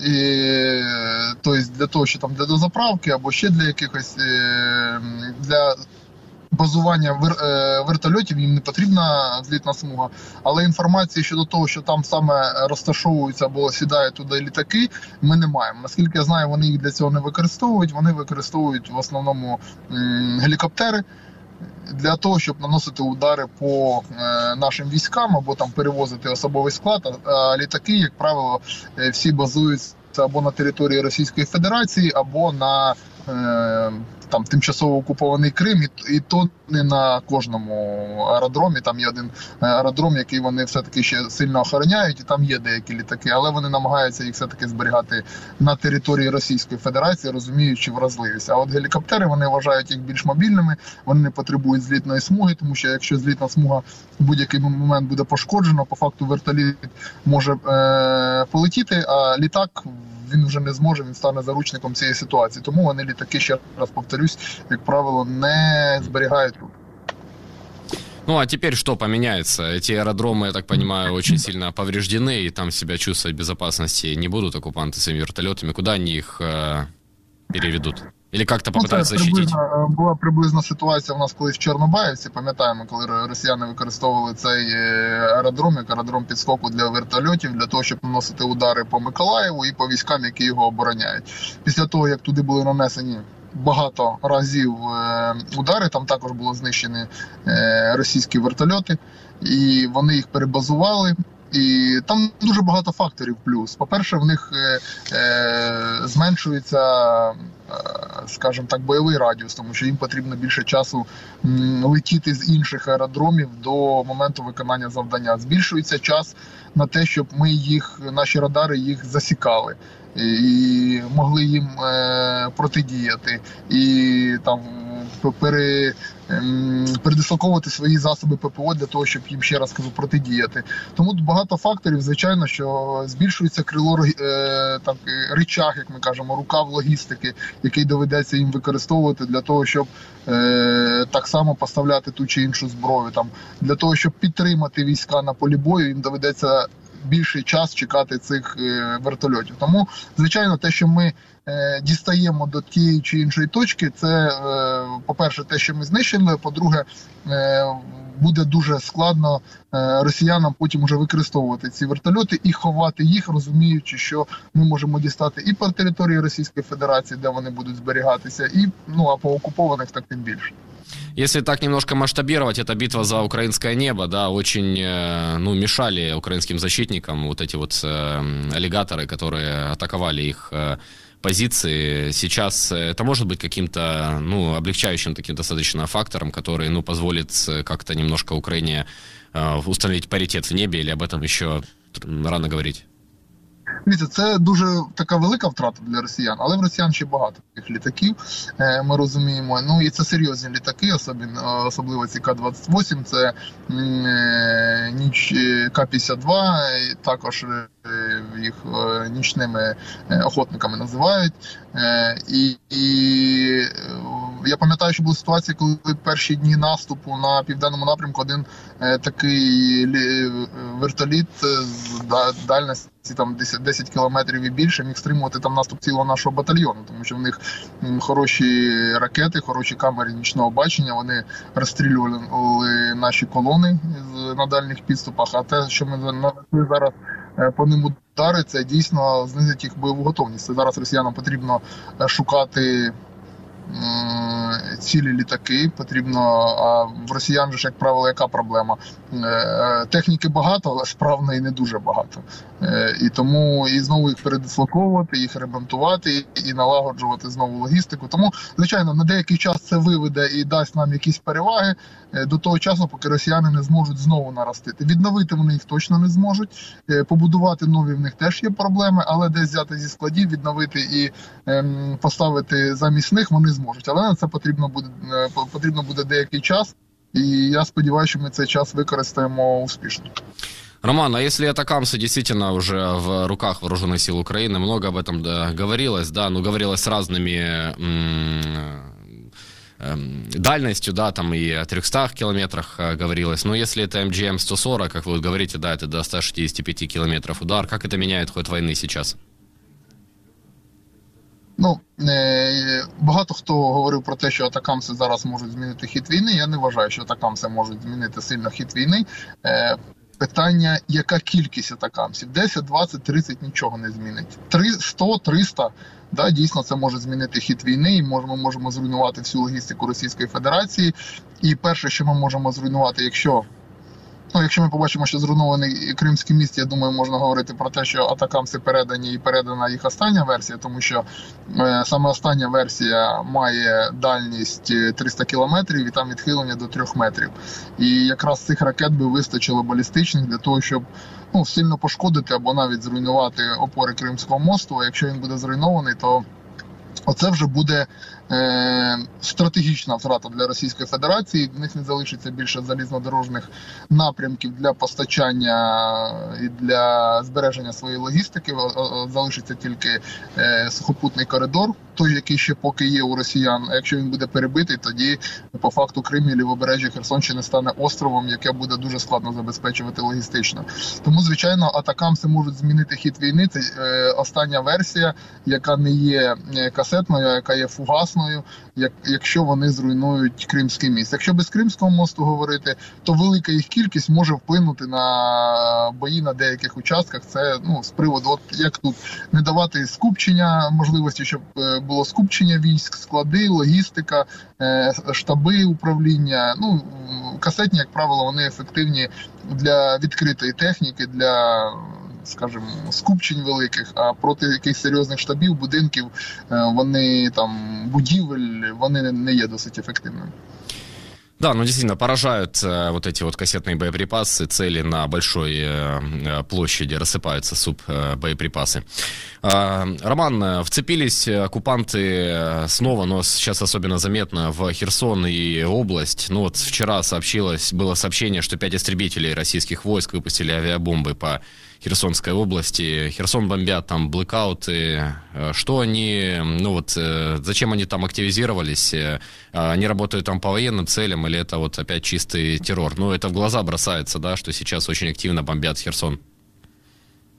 тобто для того, що там для дозаправки або ще для якихось для базування вертольотів їм не потрібна злітна смуга, але інформації щодо того, що там саме розташовуються або сідають туди літаки, ми не маємо. Наскільки я знаю, вони їх для цього не використовують, вони використовують в основному гелікоптери для того, щоб наносити удари по нашим військам або там перевозити особовий склад, а літаки, як правило, всі базуються або на території Російської Федерації, або на там тимчасово окупований Крим, і то не на кожному аеродромі. Там є один аеродром, який вони все-таки ще сильно охороняють, і там є деякі літаки, але вони намагаються їх все-таки зберігати на території Російської Федерації, розуміючи вразливість. А от гелікоптери, вони вважають їх більш мобільними, вони не потребують злітної смуги, тому що якщо злітна смуга в будь-який момент буде пошкоджена, по факту вертоліт може полетіти, а літак він вже не зможе, він стане заручником цієї ситуації. Тому вони літаки, ще раз повторюсь, як правило, не зберігають тут. Ну, а теперь что поменяется? Эти аэродромы, я так понимаю, очень сильно повреждены, и там себя чувствовать в безопасности не будут оккупанты своими вертолетами. Куда они их переведут? Или как-то попытаются защитить? Була приблизна ситуація в нас колись в Чорнобаївці, пам'ятаємо, коли росіяни використовували цей аеродром, як аеродром підскоку для вертольотів, для того, щоб наносити удари по Миколаєву і по військам, які його обороняють. Після того, як туди були нанесені багато разів удари, там також було знищені російські вертольоти, і вони їх перебазували. І там дуже багато факторів плюс. По-перше, в них зменшується, скажімо так, бойовий радіус, тому що їм потрібно більше часу летіти з інших аеродромів до моменту виконання завдання. Збільшується час на те, щоб ми наші радари їх засікали і могли їм протидіяти. І там передислоковувати свої засоби ППО для того, щоб їм, ще раз кажу, протидіяти. Тому багато факторів, звичайно, що збільшується крило, так, ричаг, як ми кажемо, рукав логістики, який доведеться їм використовувати для того, щоб так само поставляти ту чи іншу зброю. Там, для того, щоб підтримати війська на полі бою, їм доведеться більший час чекати цих вертольотів. Тому, звичайно, те, що ми дістаємо до тієї чи іншої точки, це, по-перше, те, що ми знищили, по-друге, буде дуже складно росіянам потім уже використовувати ці вертольоти і ховати їх, розуміючи, що ми можемо дістати і по території Російської Федерації, де вони будуть зберігатися, і, а по окупованих так тим більше. Если так немножко масштабировать, эта битва за украинское небо, да, очень, мешали украинским защитникам вот эти вот аллигаторы, которые атаковали их позиции. Сейчас это может быть каким-то, облегчающим таким достаточно фактором, который, позволит как-то немножко Украине установить паритет в небе, или об этом еще рано говорить? Дивіться, це дуже така велика втрата для росіян, але в росіян ще багато таких літаків, ми розуміємо. І це серйозні літаки, особливо ці К-28, це К-52, також їх нічними охотниками називають. І я пам'ятаю, що була ситуація, коли перші дні наступу на південному напрямку один такий вертоліт з дальності там 10 кілометрів і більше міг стримувати там наступ цілого нашого батальйону, тому що в них хороші ракети, хороші камери нічного бачення, вони розстрілювали наші колони на дальніх підступах, а те, що ми зараз по ним удари, це дійсно знизить їх бойову готовність. Це зараз росіянам потрібно шукати цілі літаки, потрібно, а в росіян же, як правило, яка проблема? Техніки багато, але справної не дуже багато. І тому і знову їх передислоковувати, їх ремонтувати і налагоджувати знову логістику. Тому, звичайно, на деякий час це виведе і дасть нам якісь переваги до того часу, поки росіяни не зможуть знову наростити. Відновити вони їх точно не зможуть, побудувати нові в них теж є проблеми, але десь взяти зі складів, відновити і поставити замість них вони зможуть. Але на це потрібно буде деякий час, і я сподіваюся, що ми цей час використаємо успішно. Роман, а если атакамсы действительно уже в руках вооруженных сил Украины, много об этом говорилось, да, говорилось с разными дальностью, да, там и о 300 километрах говорилось, но если это МГМ-140, как вы вот говорите, да, это до 165 километров удар, как это меняет ход войны сейчас? Багато хто говорив про те, що атакамси зараз можуть змінити хід війни. Я не вважаю, що атакамси можуть змінити сильно хід війни. Питання, яка кількість атакамсів? 10, 20, 30 нічого не змінить. 100, 300, да, дійсно це може змінити хід війни, і ми можемо зруйнувати всю логістику Російської Федерації. І перше, що ми можемо зруйнувати, якщо ми побачимо, що зруйнований Кримський міст, я думаю, можна говорити про те, що атакамси передані і передана їх остання версія, тому що саме остання версія має дальність 300 кілометрів і там відхилення до 3 метрів. І якраз цих ракет би вистачило балістичних для того, щоб сильно пошкодити або навіть зруйнувати опори Кримського мосту. А якщо він буде зруйнований, то оце вже буде стратегічна втрата для Російської Федерації. В них не залишиться більше залізнодорожних напрямків для постачання і для збереження своєї логістики. Залишиться тільки сухопутний коридор, той, який ще поки є у росіян. А якщо він буде перебитий, тоді по факту Крим і лівобережжя Херсонщини стане островом, яке буде дуже складно забезпечувати логістично. Тому, звичайно, атакамси можуть змінити хід війни. Це остання версія, яка не є касетною, а яка є фугасною, якщо вони зруйнують Кримський міст. Якщо без Кримського мосту говорити, то велика їх кількість може вплинути на бої на деяких участках. Це з приводу, як тут, не давати скупчення, можливості, щоб було скупчення військ, склади, логістика, штаби управління. Касетні, як правило, вони ефективні для відкритої техніки, для, скажімо, скупчень великих, а проти якихось серйозних штабів, будинків, будівель, вони не є досить ефективними. Да, действительно, поражают вот эти вот кассетные боеприпасы, цели на большой площади, рассыпаются боеприпасы. Роман, вцепились оккупанты снова, но сейчас особенно заметно, в Херсон и область. Вчера было сообщение, что 5 истребителей российских войск выпустили авиабомбы по Херсонской области. Херсон бомбят, там блэкауты. Что они, зачем они там активизировались? Они работают там по военным целям или это опять чистый террор? Это в глаза бросается, да, что сейчас очень активно бомбят Херсон.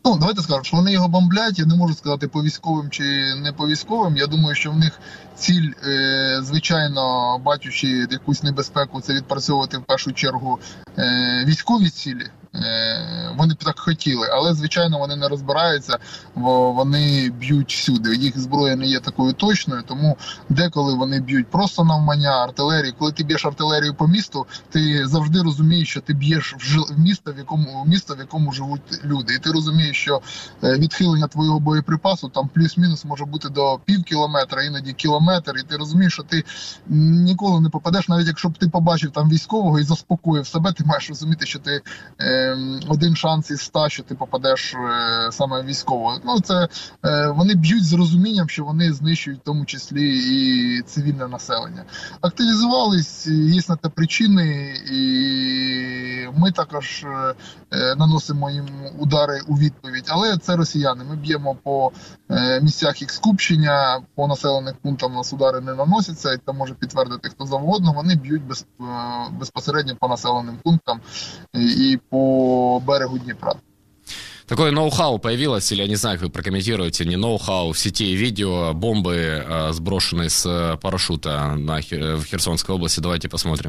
Ну, давайте скажемо, що вони його бомблять, я не можу сказати по військовим чи не по військовим. Я думаю, що в них ціль, звичайно, бачучи якусь небезпеку, це відпрацьовувати в першу чергу військові цілі. Вони б так хотіли, але, звичайно, вони не розбираються, бо вони б'ють всюди. Їх зброя не є такою точною, тому деколи вони б'ють просто навмання артилерії. Коли ти б'єш артилерію по місту, ти завжди розумієш, що ти б'єш в місто, в якому живуть люди. І ти розумієш, що відхилення твого боєприпасу там плюс-мінус може бути до пів кілометра, іноді кілометр. І ти розумієш, що ти ніколи не попадеш, навіть якщо б ти побачив там військового і заспокоїв себе, ти маєш розуміти, що ти один шанс із 100, що ти попадеш саме військово. Ну, це вони б'ють з розумінням, що вони знищують в тому числі і цивільне населення. Активізувались, є на те причини, і ми також наносимо їм удари у відповідь. Але це росіяни. Ми б'ємо по місцях їх скупчення, по населених пунктах нас удари не наносяться, і це може підтвердити хто завгодно. Вони б'ють безпосередньо по населеним пунктам і по берегу Дніпра. Такое ноу-хау появилось, или я не знаю, как вы прокомментируете, не ноу-хау, в сети видео, бомбы, сброшенные с парашюта в Херсонской области. Давайте посмотрим.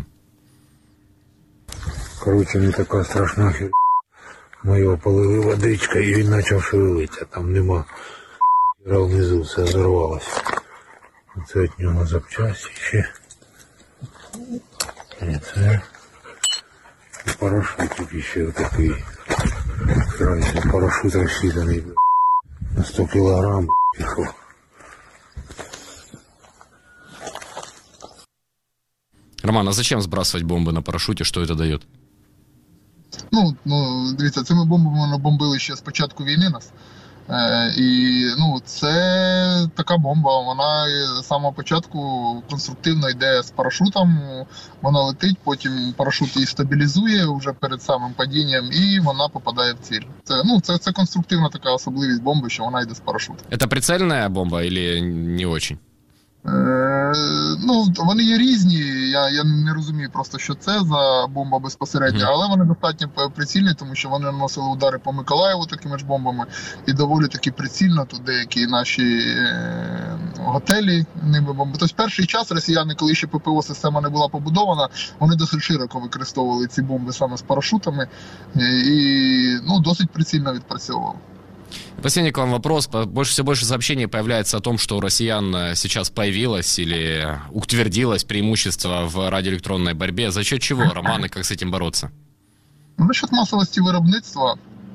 Короче, не такая страшная херня. Мы его полили водичкой, и він почав шевелитися. Там нема хера внизу, все взорвалось. Це від нього запчасті ще. І це. І парашутик ще такий. Раньше парашют рассчитанный на 100 килограмм пішов. Роман, а зачем сбрасывать бомбы на парашюте? Что это дает? Ну, дивіться, цими бомбами набомбили ще з початку війни нас. І це така бомба, вона з самого початку конструктивно йде з парашутом, вона летить, потім парашут її стабілізує вже перед самим падінням, і вона попадає в ціль. Це конструктивна така особливість бомби, що вона йде з парашутом. Це прицельна бомба или не очень? Вони є різні, я не розумію просто, що це за бомба безпосередньо, але вони достатньо прицільні, тому що вони наносили удари по Миколаєву такими ж бомбами, і доволі таки прицільно тут деякі наші готелі ними бомби. Тобто перший час росіяни, коли ще ППО-система не була побудована, вони досить широко використовували ці бомби саме з парашутами і досить прицільно відпрацьовували. Последний к вам вопрос. Все больше сообщений появляется о том, что у россиян сейчас появилось или утвердилось преимущество в радиоэлектронной борьбе. За счет чего, Роман, и как с этим бороться? За счет масовості виробництва,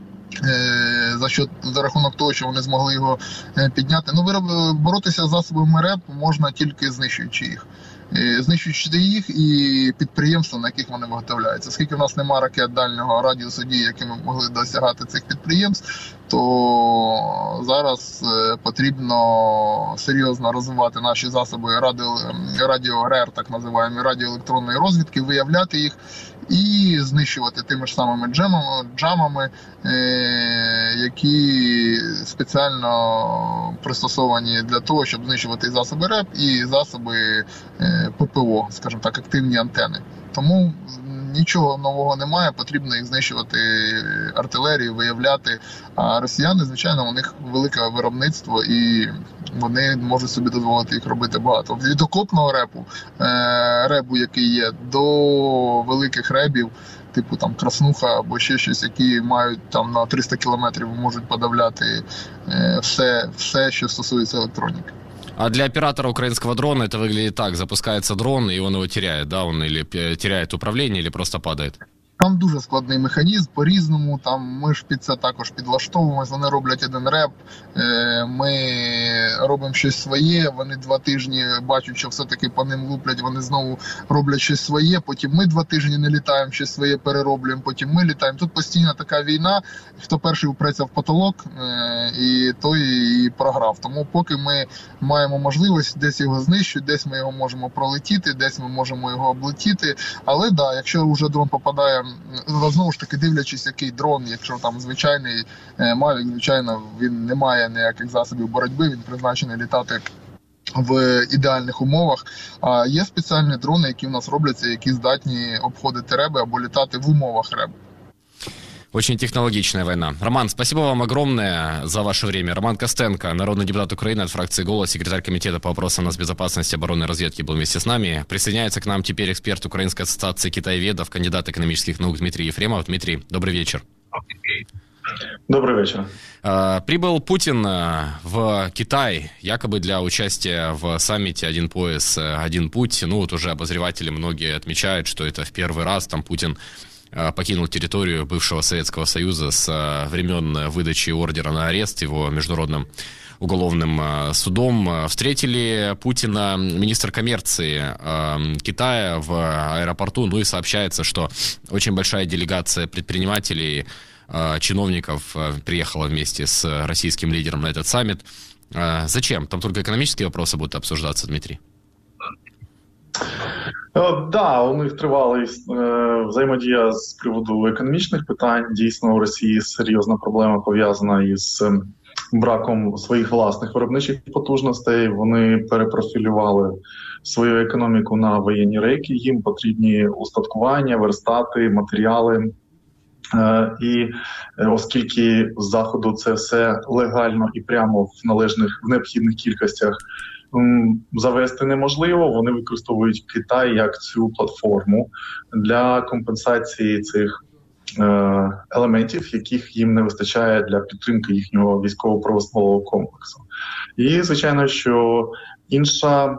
за рахунок того, що вони змогли його підняти. Боротися з засобами РЕБ можна тільки знищуючи їх. Знищуючи їх і підприємства, на яких вони виготовляються. Оскільки в нас немає ракет дальнього радіусу дії, якими могли досягати цих підприємств, то зараз потрібно серйозно розвивати наші засоби радіо-РЕР, так називаємо, радіоелектронної розвідки, виявляти їх і знищувати тими ж самими джамами, які спеціально пристосовані для того, щоб знищувати і засоби РЕП, і засоби ППО, скажімо так, активні антени. Тому нічого нового немає, потрібно їх знищувати артилерію, виявляти. А росіяни, звичайно, у них велике виробництво і вони можуть собі дозволити їх робити багато. Від окопного ребу, який є, до великих ребів, типу там Краснуха або ще щось, які мають там на 300 кілометрів, можуть подавляти все, що стосується електроніки. А для оператора украинского дрона это выглядит так. Запускается дрон, и он его теряет, да? Он или теряет управление, или просто падает? Там дуже складний механізм, по-різному, там ми ж під це також підлаштовуємось, вони роблять один реп, ми робимо щось своє, вони 2 тижні бачать, що все-таки по ним луплять, вони знову роблять щось своє, потім ми 2 тижні не літаємо, щось своє перероблюємо, потім ми літаємо. Тут постійна така війна, хто перший упреться в потолок, і той і програв. Тому поки ми маємо можливість, десь його знищити, десь ми його можемо пролетіти, десь ми можемо його облетіти, але да, якщо вже дрон попадає, знову ж таки, дивлячись, який дрон, якщо там звичайний Mavic, звичайно, він не має ніяких засобів боротьби, він призначений літати в ідеальних умовах. А є спеціальні дрони, які в нас робляться, які здатні обходити реби або літати в умовах реб. Очень технологичная война. Роман, спасибо вам огромное за ваше время. Роман Костенко, народный депутат Украины от фракции «Голос», секретарь комитета по вопросам нацбезопасности, обороны и разведки, был вместе с нами. Присоединяется к нам теперь эксперт Украинской ассоциации китаеведов, кандидат экономических наук Дмитрий Ефремов. Дмитрий, добрый вечер. Добрый вечер. Прибыл Путин в Китай, якобы для участия в саммите «Один пояс, один путь». Ну вот уже обозреватели многие отмечают, что это в первый раз там Путин покинул территорию бывшего Советского Союза с времен выдачи ордера на арест его международным уголовным судом. Встретили Путина министр коммерции Китая в аэропорту. Ну и сообщается, что очень большая делегация предпринимателей, чиновников приехала вместе с российским лидером на этот саммит. Зачем? Там только экономические вопросы будут обсуждаться, Дмитрий? Да, у них тривала взаємодія з приводу економічних питань. Дійсно, у Росії серйозна проблема пов'язана із браком своїх власних виробничих потужностей. Вони перепрофілювали свою економіку на воєнні рейки. Їм потрібні устаткування, верстати, матеріали. І оскільки з Заходу це все легально і прямо в необхідних кількостях завести неможливо, вони використовують Китай як цю платформу для компенсації цих елементів, яких їм не вистачає для підтримки їхнього військово-промислового комплексу. І, звичайно, що інше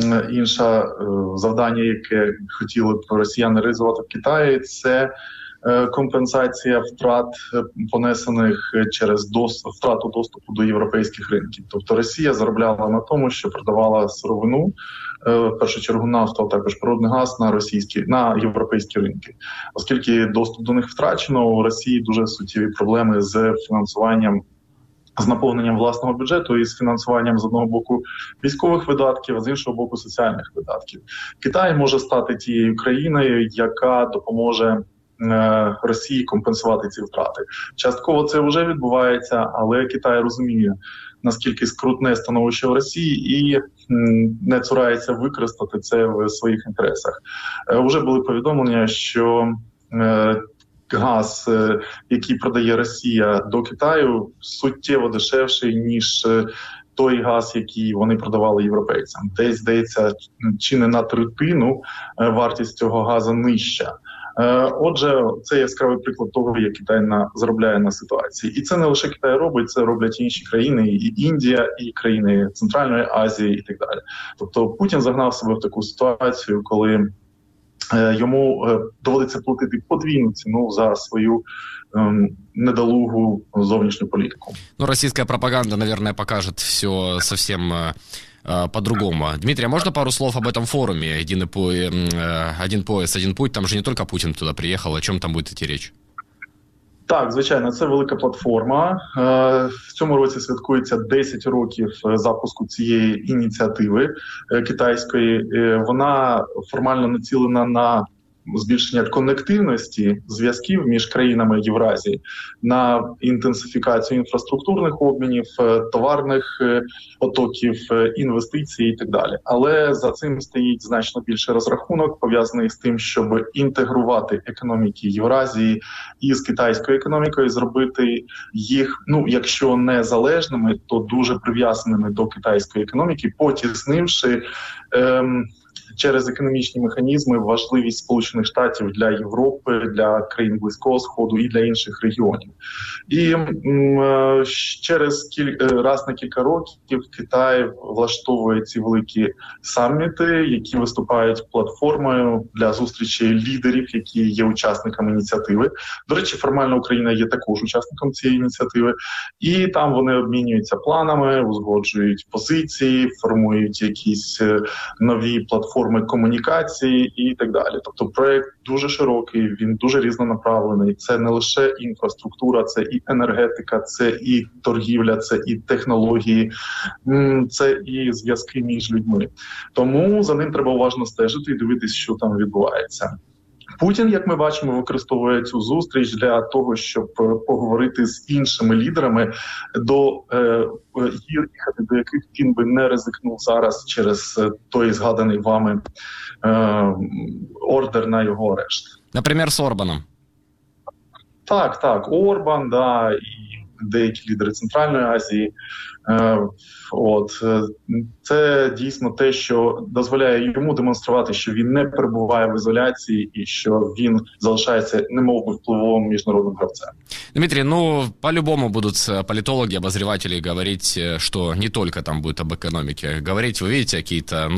завдання, яке хотіли б росіяни реалізувати в Китаї, це компенсація втрат, понесених через втрату доступу до європейських ринків. Тобто Росія заробляла на тому, що продавала сировину, в першу чергу нафту, а також природний газ на європейські ринки. Оскільки доступ до них втрачено, у Росії дуже суттєві проблеми з фінансуванням, з наповненням власного бюджету і з фінансуванням з одного боку військових видатків, а з іншого боку соціальних видатків. Китай може стати тією країною, яка допоможе Росії компенсувати ці втрати. Частково це вже відбувається, але Китай розуміє, наскільки скрутне становище в Росії і не цурається використати це в своїх інтересах. Уже були повідомлення, що газ, який продає Росія до Китаю, суттєво дешевший, ніж той газ, який вони продавали європейцям. Десь, здається, чи не на третину вартість цього газу нижча. Отже, це яскравий приклад того, як Китай заробляє на ситуації. І це не лише Китай робить, це роблять інші країни, і Індія, і країни Центральної Азії, і так далі. Тобто Путін загнав себе в таку ситуацію, коли йому доводиться платити подвійну ціну за свою недолугу зовнішню політику. Ну, российская пропаганда, наверное, покажет все совсем по-другому. Дмитрий, а можно пару слов об этом форуме «Один пояс, один путь»? Там же не только Путин туда приехал. О чем там будет идти речь? Так, звичайно, це велика платформа. В цьому році святкується 10 років запуску цієї ініціативи китайської. Вона формально націлена на збільшення конективності зв'язків між країнами Євразії, на інтенсифікацію інфраструктурних обмінів, товарних потоків, інвестицій і так далі. Але за цим стоїть значно більший розрахунок, пов'язаний з тим, щоб інтегрувати економіки Євразії із китайською економікою, зробити їх, якщо не залежними, то дуже прив'язаними до китайської економіки, потіснивши через економічні механізми важливість Сполучених Штатів для Європи, для країн Близького Сходу і для інших регіонів. І раз на кілька років Китай влаштовує ці великі саміти, які виступають платформою для зустрічі лідерів, які є учасниками ініціативи. До речі, формально Україна є також учасником цієї ініціативи. І там вони обмінюються планами, узгоджують позиції, формують якісь нові платформи комунікації і так далі. Тобто проєкт дуже широкий, він дуже різнонаправлений. Це не лише інфраструктура, це і енергетика, це і торгівля, це і технології, це і зв'язки між людьми. Тому за ним треба уважно стежити і дивитися, що там відбувається. Путін, як ми бачимо, використовує цю зустріч для того, щоб поговорити з іншими лідерами, їхати до яких він би не ризикнув зараз через той згаданий вами ордер на його арешт. Наприклад, з Орбаном. Так, Орбан, да, і деякі лідери Центральної Азії. Це дійсно те, що дозволяє йому демонструвати, що він не перебуває в ізоляції і що він залишається немовби впливовим міжнародним гравцем. Дмитрий, по-любому будут политологи, обозреватели говорить, что не только там будет об экономике. Говорить, вы видите, какие-то,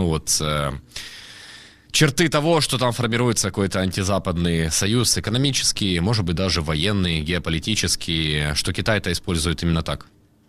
черты того, что там формируется какой-то антизападный союз, экономический, может быть, даже военный, геополитический, что Китай это использует именно так.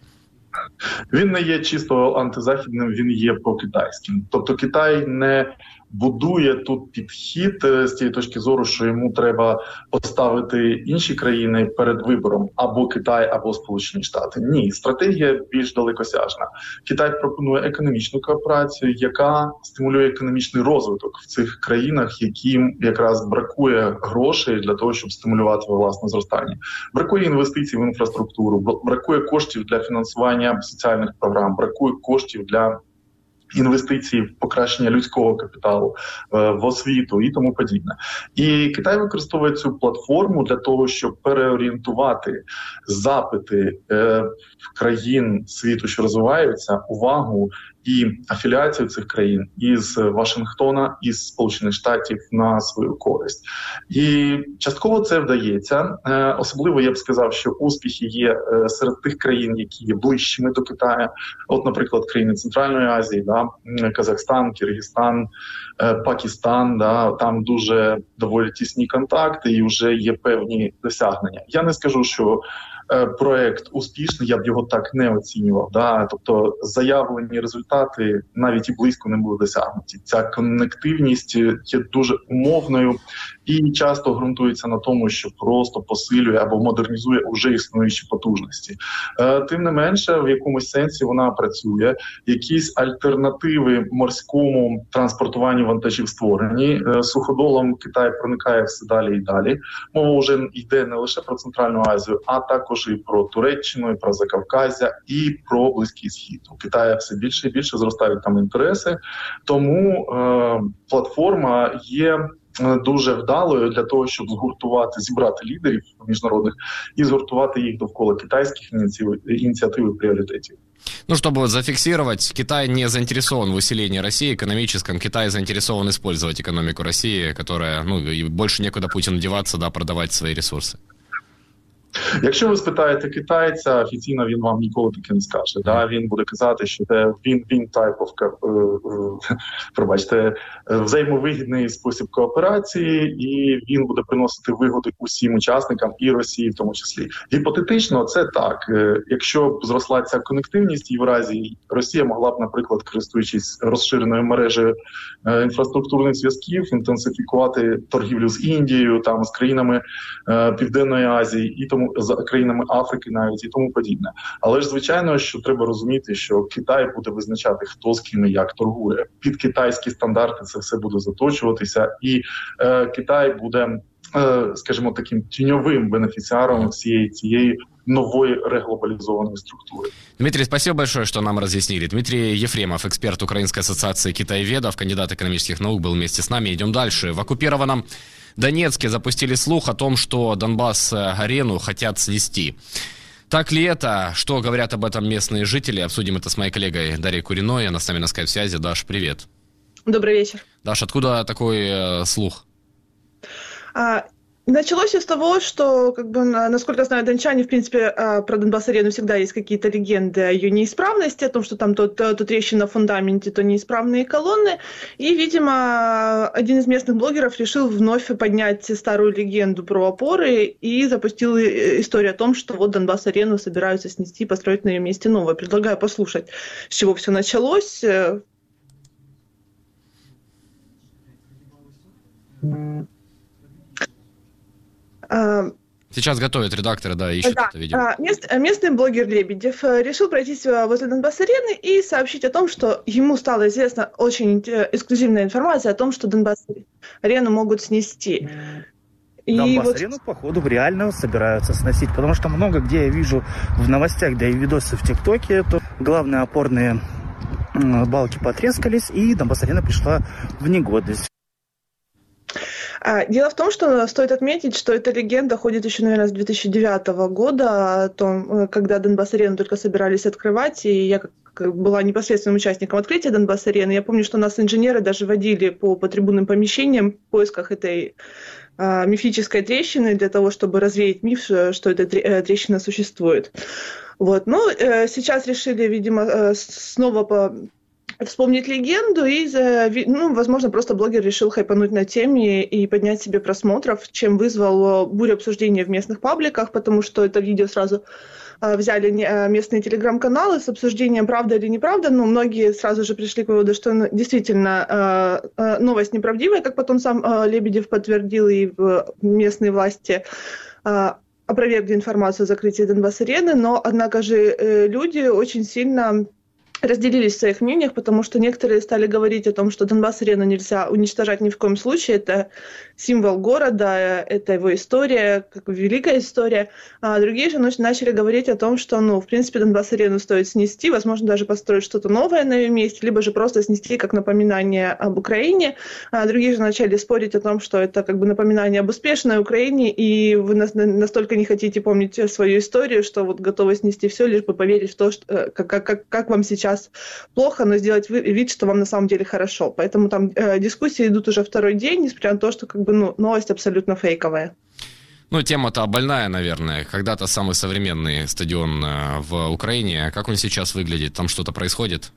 Він не є чисто антизахідним, він є прокитайським. Тобто Китай не будує тут підхід з тієї точки зору, що йому треба поставити інші країни перед вибором або Китай, або Сполучені Штати. Ні, стратегія більш далекосяжна. Китай пропонує економічну кооперацію, яка стимулює економічний розвиток в цих країнах, яким якраз бракує грошей для того, щоб стимулювати власне зростання. Бракує інвестицій в інфраструктуру, бракує коштів для фінансування соціальних програм, бракує коштів для інвестиції в покращення людського капіталу, в освіту і тому подібне. І Китай використовує цю платформу для того, щоб переорієнтувати запити країн світу, що розвиваються, увагу і афіліацію цих країн із Вашингтона, із Сполучених Штатів на свою користь. І частково це вдається. Особливо я б сказав, що успіхи є серед тих країн, які є ближчими до Китаю. От, наприклад, країни Центральної Азії, Казахстан, Киргизстан, Пакистан, там дуже доволі тісні контакти і вже є певні досягнення. Я не скажу, що проект успішний, я б його так не оцінював. Тобто заявлені результати навіть і близько не були досягнуті. Ця коннективність є дуже умовною і часто ґрунтується на тому, що просто посилює або модернізує вже існуючі потужності. Тим не менше, в якомусь сенсі вона працює. Якісь альтернативи морському транспортуванню вантажів створені. Суходолом Китай проникає все далі і далі. Мова вже йде не лише про Центральну Азію, а також і про Туреччину, і про Закавказя, і про Близький Схід. У Китаю все більше і більше зростають там інтереси, тому платформа є дуже вдалою для того, щоб зібрати лідерів міжнародних і згуртувати їх довкола китайських ініціатив і пріоритетів. Чтобы зафиксировать, Китай не заинтересован в усилении России экономическом. Китай заинтересован использовать экономику России, которая, и больше некуда Путину деваться, продавать свои ресурсы. Якщо ви спитаєте китайця, офіційно він вам ніколи таке не скаже. Він буде казати, що це він type of, взаємовигідний спосіб кооперації, і він буде приносити вигоди усім учасникам, і Росії в тому числі. Гіпотетично, це так. Якщо б зросла ця конективність Євразії, Росія могла б, наприклад, користуючись розширеною мережею інфраструктурних зв'язків, інтенсифікувати торгівлю з Індією, з країнами Південної Азії, і тому з країнами Африки навіть і тому подібне. Але ж звичайно, що треба розуміти, що Китай буде визначати, хто з ким і як торгує. Під китайські стандарти це все буде заточуватися, і Китай буде, скажімо, таким тіньовим бенефіціаром всієї цієї нової реглобализованной структуры. Дмитрий, спасибо большое, что нам разъяснили. Дмитрий Ефремов, эксперт Украинской ассоциации китаеведов, кандидат экономических наук, был вместе с нами. Идем дальше. В оккупированном Донецке запустили слух о том, что Донбасс-арену хотят снести. Так ли это? Что говорят об этом местные жители? Обсудим это с моей коллегой Дарьей Куриной. Она с нами на скайп-связи. Даш, привет. Добрый вечер. Даш, откуда такой слух? Началось с того, что, насколько знаю, дончане, в принципе, про Донбасс-арену всегда есть какие-то легенды о ее неисправности, о том, что там то трещина в фундаменте, то неисправные колонны. И, видимо, один из местных блогеров решил вновь поднять старую легенду про опоры и запустил историю о том, что вот Донбасс-арену собираются снести и построить на ее месте новое. Предлагаю послушать, с чего все началось. Сейчас готовят редакторы, ищут это видео. Местный блогер Лебедев решил пройтись возле Донбасс-арены и сообщить о том, что ему стала известна очень эксклюзивная информация о том, что Донбасс-арену могут снести. Донбасс-арену, походу, реально собираются сносить, потому что много где я вижу в новостях, да и видосы в ТикТоке, то главные опорные балки потрескались, и Донбасс-арена пришла в негодность. Дело в том, что стоит отметить, что эта легенда ходит еще, наверное, с 2009 года, о том, когда Донбасс-арену только собирались открывать, и я была непосредственным участником открытия Донбасс-арены. Я помню, что нас инженеры даже водили по трибунным помещениям в поисках этой мифической трещины для того, чтобы развеять миф, что эта трещина существует. Вот. Но сейчас решили, видимо, снова вспомнить легенду, и, возможно, просто блогер решил хайпануть на теме и поднять себе просмотров, чем вызвал бурю обсуждения в местных пабликах, потому что это видео сразу взяли местные телеграм-каналы с обсуждением, правда или неправда, но многие сразу же пришли к выводу, что действительно новость неправдивая, как потом сам Лебедев подтвердил, и местные власти опровергли информацию о закрытии Донбасс-арены, но, однако же, люди очень сильно разделились в своих мнениях, потому что некоторые стали говорить о том, что Донбасс-арену нельзя уничтожать ни в коем случае, это символ города, это его история, как великая история, а другие же начали говорить о том, что, в принципе, Донбасс-арену стоит снести, возможно, даже построить что-то новое на ее месте, либо же просто снести как напоминание об Украине, а другие же начали спорить о том, что это как бы напоминание об успешной Украине, и вы настолько не хотите помнить свою историю, что вот готовы снести все, лишь бы поверить в то, что, как вам сейчас плохо, но сделать вид, что вам на самом деле хорошо. Поэтому там дискуссии идут уже второй день, несмотря на то, что новость абсолютно фейковая. Тема-то больная, наверное. Когда-то самый современный стадион в Украине. Как он сейчас выглядит? Там что-то происходит?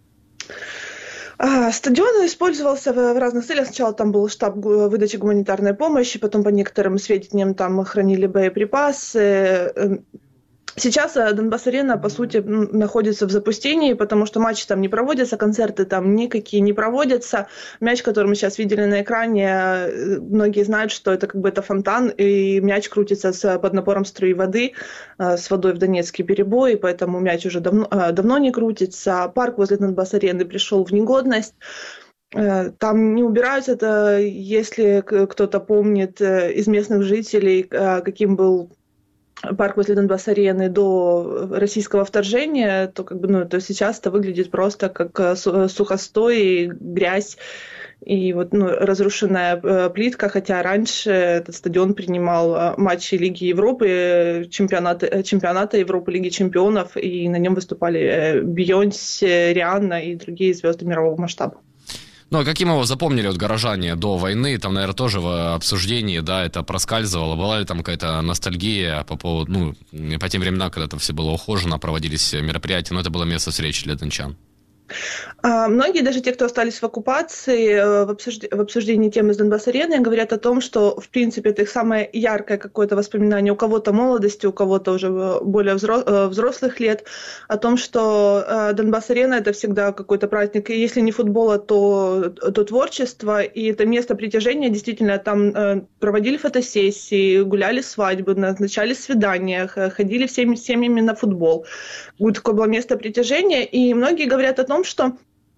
Стадион использовался в разных целях. Сначала там был штаб выдачи гуманитарной помощи, потом, по некоторым сведениям, там хранили боеприпасы. Сейчас Донбасс-арена, по сути, находится в запустении, потому что матчи там не проводятся, концерты там никакие не проводятся. Мяч, который мы сейчас видели на экране, многие знают, что это как бы это фонтан, и мяч крутится под напором струи воды, с водой в Донецкий перебой, поэтому мяч уже давно не крутится. Парк возле Донбасс-арены пришел в негодность. Там не убираются, это, если кто-то помнит из местных жителей, каким был парк возле Донбасс-арены до российского вторжения, то то сейчас это выглядит просто как сухостой, грязь и разрушенная плитка, хотя раньше этот стадион принимал матчи Лиги Европы, чемпионата Европы, Лиги чемпионов, и на нем выступали Бейонсе, Рианна и другие звезды мирового масштаба. А каким его запомнили горожане до войны? Там, наверное, тоже в обсуждении, это проскальзывало. Была ли там какая-то ностальгия по поводу, по тем временам, когда там все было ухожено, проводились мероприятия, но это было место встречи для дончан? Многие, даже те, кто остались в оккупации, в обсуждении темы с Донбасс-ареной, говорят о том, что, в принципе, это их самое яркое какое-то воспоминание, у кого-то молодости, у кого-то уже более взрослых лет, о том, что Донбасс-арена – это всегда какой-то праздник, и если не футбола, то творчество, и это место притяжения, действительно, там проводили фотосессии, гуляли свадьбы, назначали свидания, ходили всеми семьями на футбол. Такое было место притяжения, и многие говорят о том, что,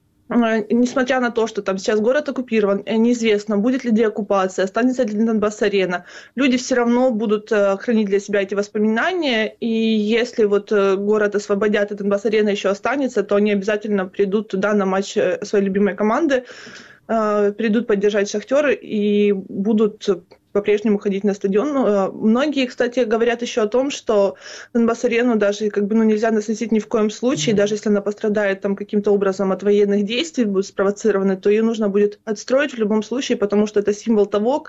несмотря на то, что там сейчас город оккупирован, неизвестно, будет ли деоккупация, останется ли Донбасс-арена, люди все равно будут хранить для себя эти воспоминания, и если город освободят, и Донбасс-арена еще останется, то они обязательно придут туда на матч своей любимой команды, придут поддержать «Шахтер» и будут по-прежнему ходить на стадион. Многие, кстати, говорят еще о том, что Донбасс-арену даже нельзя сносить ни в коем случае, даже если она пострадает там каким-то образом от военных действий, будет спровоцирована, то ее нужно будет отстроить в любом случае, потому что это символ того,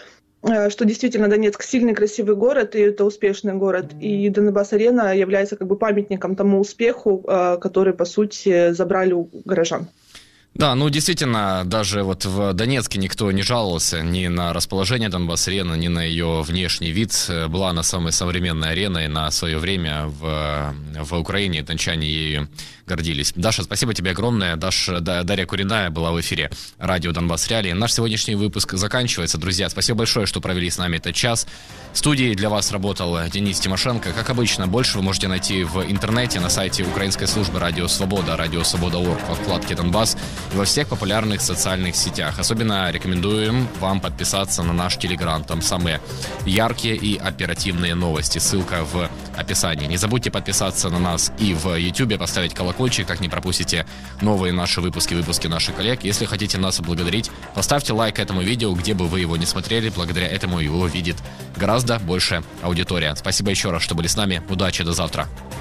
что действительно Донецк сильный, красивый город, и это успешный город. И Донбасс-арена является памятником тому успеху, который, по сути, забрали у горожан. Да, действительно, даже в Донецке никто не жаловался ни на расположение Донбасс-арены, ни на ее внешний вид. Была она самой современной ареной на свое время в Украине, дончане ею гордились. Даша, спасибо тебе огромное. Дарья Куриная была в эфире радио «Донбасс Реалии». Наш сегодняшний выпуск заканчивается. Друзья, спасибо большое, что провели с нами этот час. В студии для вас работал Денис Тимошенко. Как обычно, больше вы можете найти в интернете на сайте украинской службы «Радио Свобода», радиосвобода.орг во вкладке «Донбасс». во всех популярных социальных сетях. Особенно рекомендуем вам подписаться на наш Телеграм. Там самые яркие и оперативные новости. Ссылка в описании. Не забудьте подписаться на нас и в YouTube, поставить колокольчик, так не пропустите новые наши выпуски наших коллег. Если хотите нас поблагодарить, поставьте лайк этому видео, где бы вы его не смотрели. Благодаря этому его видит гораздо больше аудитория. Спасибо еще раз, что были с нами. Удачи, до завтра.